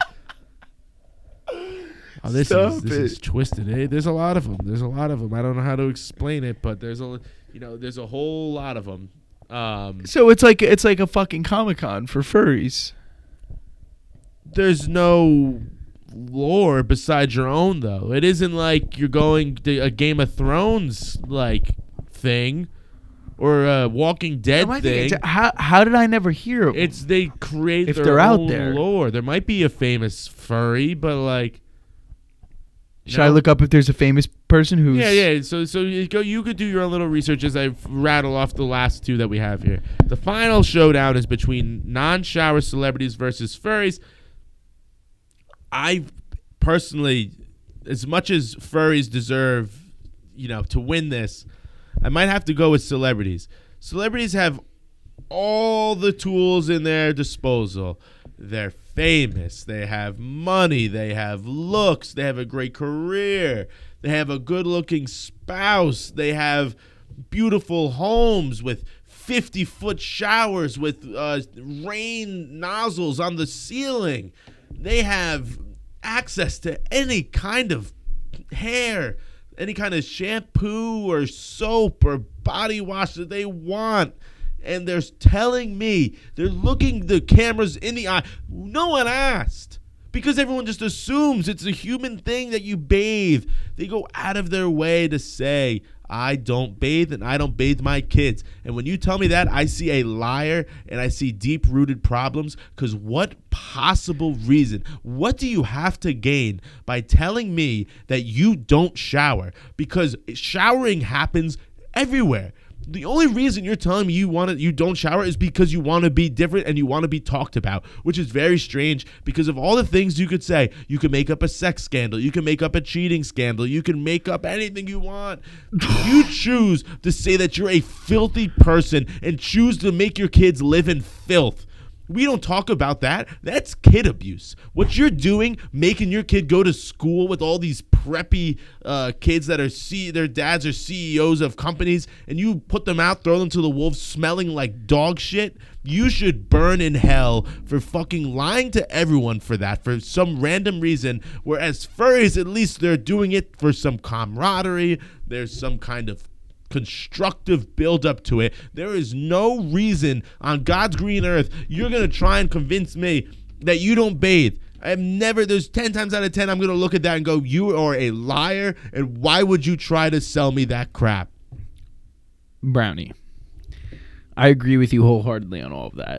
Oh, this Stop is this it. is twisted. Eh? There's a lot of them. There's a lot of them. I don't know how to explain it, but there's a you know there's a whole lot of them. Um, So it's like it's like a fucking Comic Con for furries. there's no lore besides your own, though. It isn't like you're going to a Game of Thrones like thing or a Walking Dead I thing. think it's- How how did I never hear of them? It's they create If their they're out own there. lore. There might be a famous furry, but like, Should I look up if there's a famous person who's... Yeah, yeah. So, so you go. You could do your own little research as I rattle off the last two that we have here. The final showdown is between non-shower celebrities versus furries. I personally, as much as furries deserve, you know, to win this, I might have to go with celebrities. Celebrities have all the tools in their disposal. They're famous. They have money. They have looks. They have a great career. They have a good-looking spouse. They have beautiful homes with fifty-foot showers with uh, rain nozzles on the ceiling. They have access to any kind of hair, any kind of shampoo or soap or body wash that they want. And they're telling me, they're looking the cameras in the eye. No one asked. Because everyone just assumes it's a human thing that you bathe. They go out of their way to say, I don't bathe and I don't bathe my kids. And when you tell me that, I see a liar and I see deep-rooted problems. Because what possible reason, what do you have to gain by telling me that you don't shower? Because showering happens everywhere. The only reason you're telling me you want to, you don't shower is because you want to be different and you want to be talked about, which is very strange because of all the things you could say. You can make up a sex scandal. You can make up a cheating scandal. You can make up anything you want. You choose to say that you're a filthy person and choose to make your kids live in filth. We don't talk about that. That's kid abuse. What you're doing, making your kid go to school with all these preppy uh, kids that are C- their dads are C E Os of companies, and you put them out, throw them to the wolves, smelling like dog shit. You should burn in hell for fucking lying to everyone for that, for some random reason. Whereas furries, at least they're doing it for some camaraderie. There's some kind of constructive build up to it. There is no reason on God's green earth you're gonna try and convince me that you don't bathe. I've never, there's ten times out of ten I'm gonna look at that and go, you are a liar, and why would you try to sell me that crap? Brownie, I agree with you wholeheartedly on all of that.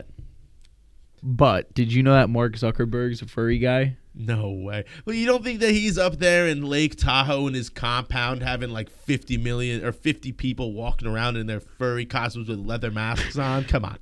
But did you know that Mark Zuckerberg's a furry guy? No way. Well, you don't think that he's up there in Lake Tahoe in his compound having like fifty million or fifty people walking around in their furry costumes with leather masks on? Come on.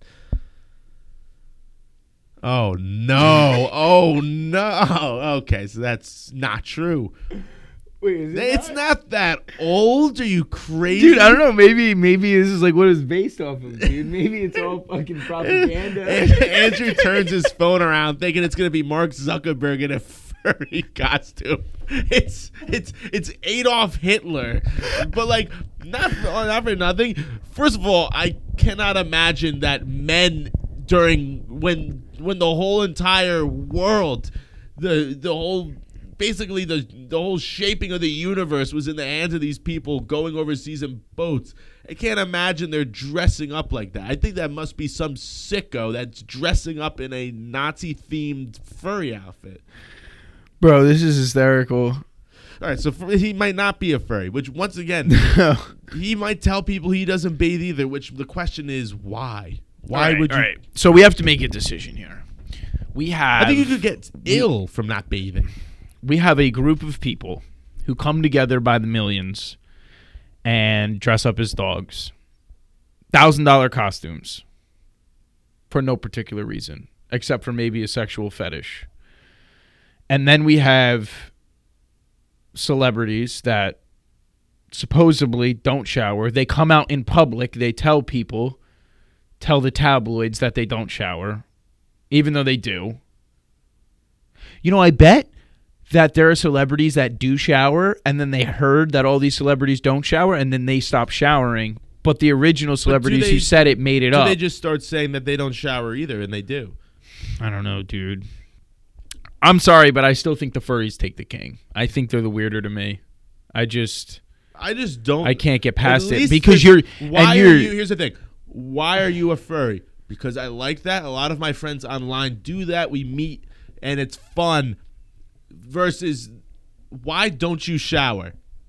Oh, no. Oh, no. Okay, so that's not true. Wait, is it It's not that old. Are you crazy? Dude, I don't know. Maybe maybe this is like what it's based off of, dude. Maybe it's all fucking propaganda. Andrew turns his phone around thinking it's going to be Mark Zuckerberg in a furry costume. It's it's it's Adolf Hitler. But like not for, not for nothing. First of all, I cannot imagine that men during when when the whole entire world the the whole basically the the whole shaping of the universe was in the hands of these people going overseas in boats. I can't imagine they're dressing up like that. I think that must be some sicko that's dressing up in a Nazi-themed furry outfit. Bro, this is hysterical. All right, so for, he might not be a furry, which once again, he might tell people he doesn't bathe either, which the question is why? Why all right, would you? all right. So we have to make a decision here. We have I think you could get ill from not bathing. We have a group of people who come together by the millions and dress up as dogs. Thousand dollar costumes for no particular reason, except for maybe a sexual fetish. And then we have celebrities that supposedly don't shower. They come out in public. They tell people, tell the tabloids that they don't shower, even though they do. You know, I bet that there are celebrities that do shower, and then they heard that all these celebrities don't shower, and then they stop showering. But the original celebrities they, who said it made it do up. They just start saying that they don't shower either, and they do. I don't know, dude. I'm sorry, but I still think the furries take the king. I think they're the weirder to me. I just, I just don't. I can't get past it least because for- you're. Why and you're, are you? Here's the thing. Why are you a furry? Because I like that. A lot of my friends online do that. We meet, and it's fun. versus why don't you shower?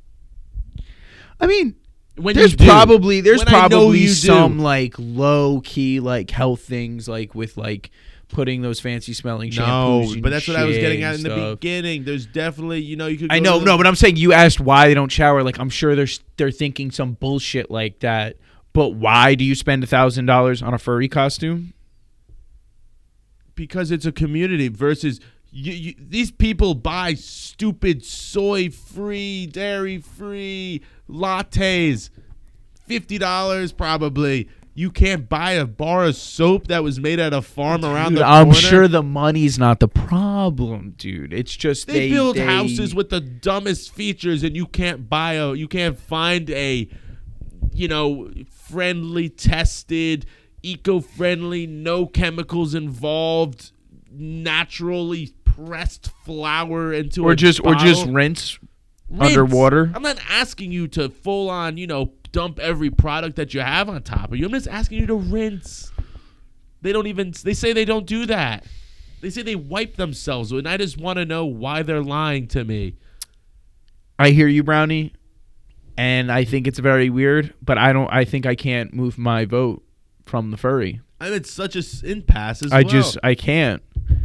I mean, When there's you do. probably there's When I know probably you do. some like low key like health things like with like putting those fancy smelling No, shampoos. and but that's what I was shit getting at and in the stuff. beginning. There's definitely, you know, you could. I go know, to no, the- but I'm saying you asked why they don't shower. Like I'm sure they're they're thinking some bullshit like that. But why do you spend a thousand dollars on a furry costume? because it's a community versus you, you, these people buy stupid soy-free, dairy-free lattes, fifty dollars probably. You can't buy a bar of soap that was made at a farm around Dude, the I'm corner. sure the money's not the problem, dude. It's just They, they, build they- houses with the dumbest features, and you can't buy a, you can't find a, you know, friendly, tested, eco-friendly, no chemicals involved, naturally pressed flour into or a just or just bottle. rinse, Rinse. underwater. I'm not asking you to full on, you know, dump every product that you have on top of you. I'm just asking you to rinse. They don't even, they say they don't do that. They say they wipe themselves, and I just want to know why they're lying to me. I hear you, Brownie, and I think it's very weird. But I don't. I think I can't move my vote from the furry. I'm in such a s- impasse as I well. just I can't.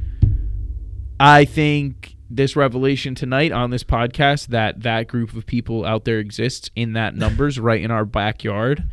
I think this revelation tonight on this podcast that that group of people out there exists in that numbers right in our backyard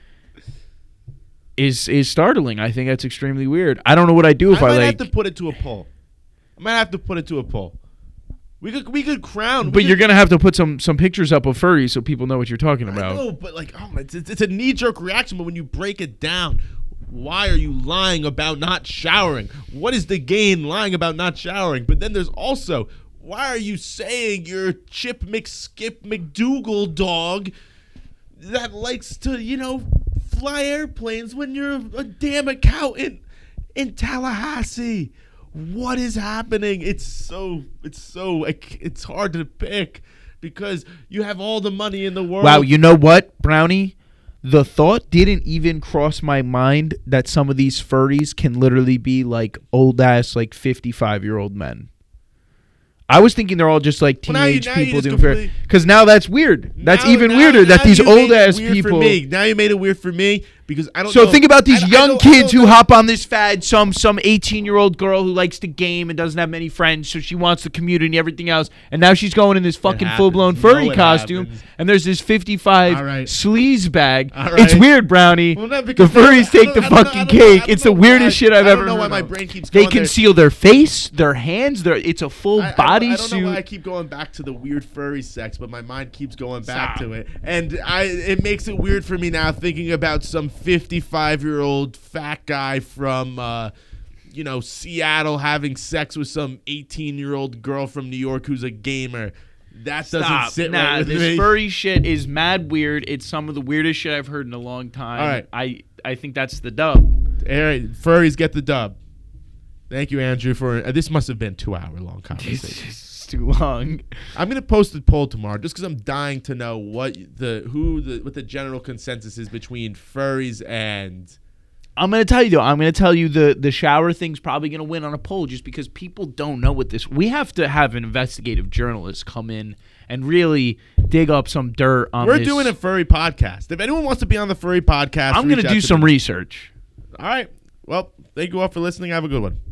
is is startling. I think that's extremely weird. I don't know what I'd do if I I, might like. have to put it to a poll. I might have to put it to a poll. We could we could crown. we but could- you're gonna have to put some some pictures up of furries so people know what you're talking I about. know, but like, oh, it's, it's, it's a knee jerk reaction. But when you break it down, why are you lying about not showering? What is the gain lying about not showering? But then there's also, why are you saying you're Chip McSkip McDougal dog that likes to, you know, fly airplanes when you're a damn accountant in Tallahassee? What is happening? It's so, it's so, it's hard to pick because you have all the money in the world. Wow, you know what, Brownie? The thought didn't even cross my mind that some of these furries can literally be like old ass, like fifty-five year old men. I was thinking they're all just like Well, now you- teenage now you people just doing furry. completely- Because now that's weird. That's Now- even now- weirder now that these you made old it ass weird people. For me. Now you made it weird for me because I don't. So know. think about these I- I young don't- I kids don't who know. hop on this fad. Some some eighteen year old girl who likes to game and doesn't have many friends, so she wants the community and everything else. And now she's going in this fucking happens. full blown You furry know it costume. happens. And there's this fifty-five All right. sleaze bag. All It's right. weird, Brownie. Well, no, the because they- furries I take don't- the I don't know- I fucking don't know- I cake. don't It's the know weirdest why- shit I've I ever don't know why heard my of. brain keeps They going there. conceal their face, their hands. Their it's a full I- I don't- body I don't know why I suit. keep going back to the weird furry sex, but my mind keeps going back Stop. to it, and I it makes it weird for me now thinking about some fifty-five year old fat guy from, uh, you know, Seattle having sex with some eighteen year old girl from New York who's a gamer. That doesn't Stop. sit nah, right with this me. furry shit is mad weird. It's some of the weirdest shit I've heard in a long time. All right. I I think that's the dub. All right, furries get the dub. Thank you, Andrew, for uh, this. Must have been two hour long conversation. It's too long. I'm gonna post the poll tomorrow just because I'm dying to know what the who the what the general consensus is between furries and. I'm gonna tell you though. I'm gonna tell you the the shower thing's probably gonna win on a poll just because people don't know what this. We have to have an investigative journalist come in and really dig up some dirt on We're this. doing a furry podcast. If anyone wants to be on the furry podcast, I'm reach gonna out do to some me. research. All right. Well, thank you all for listening. Have a good one.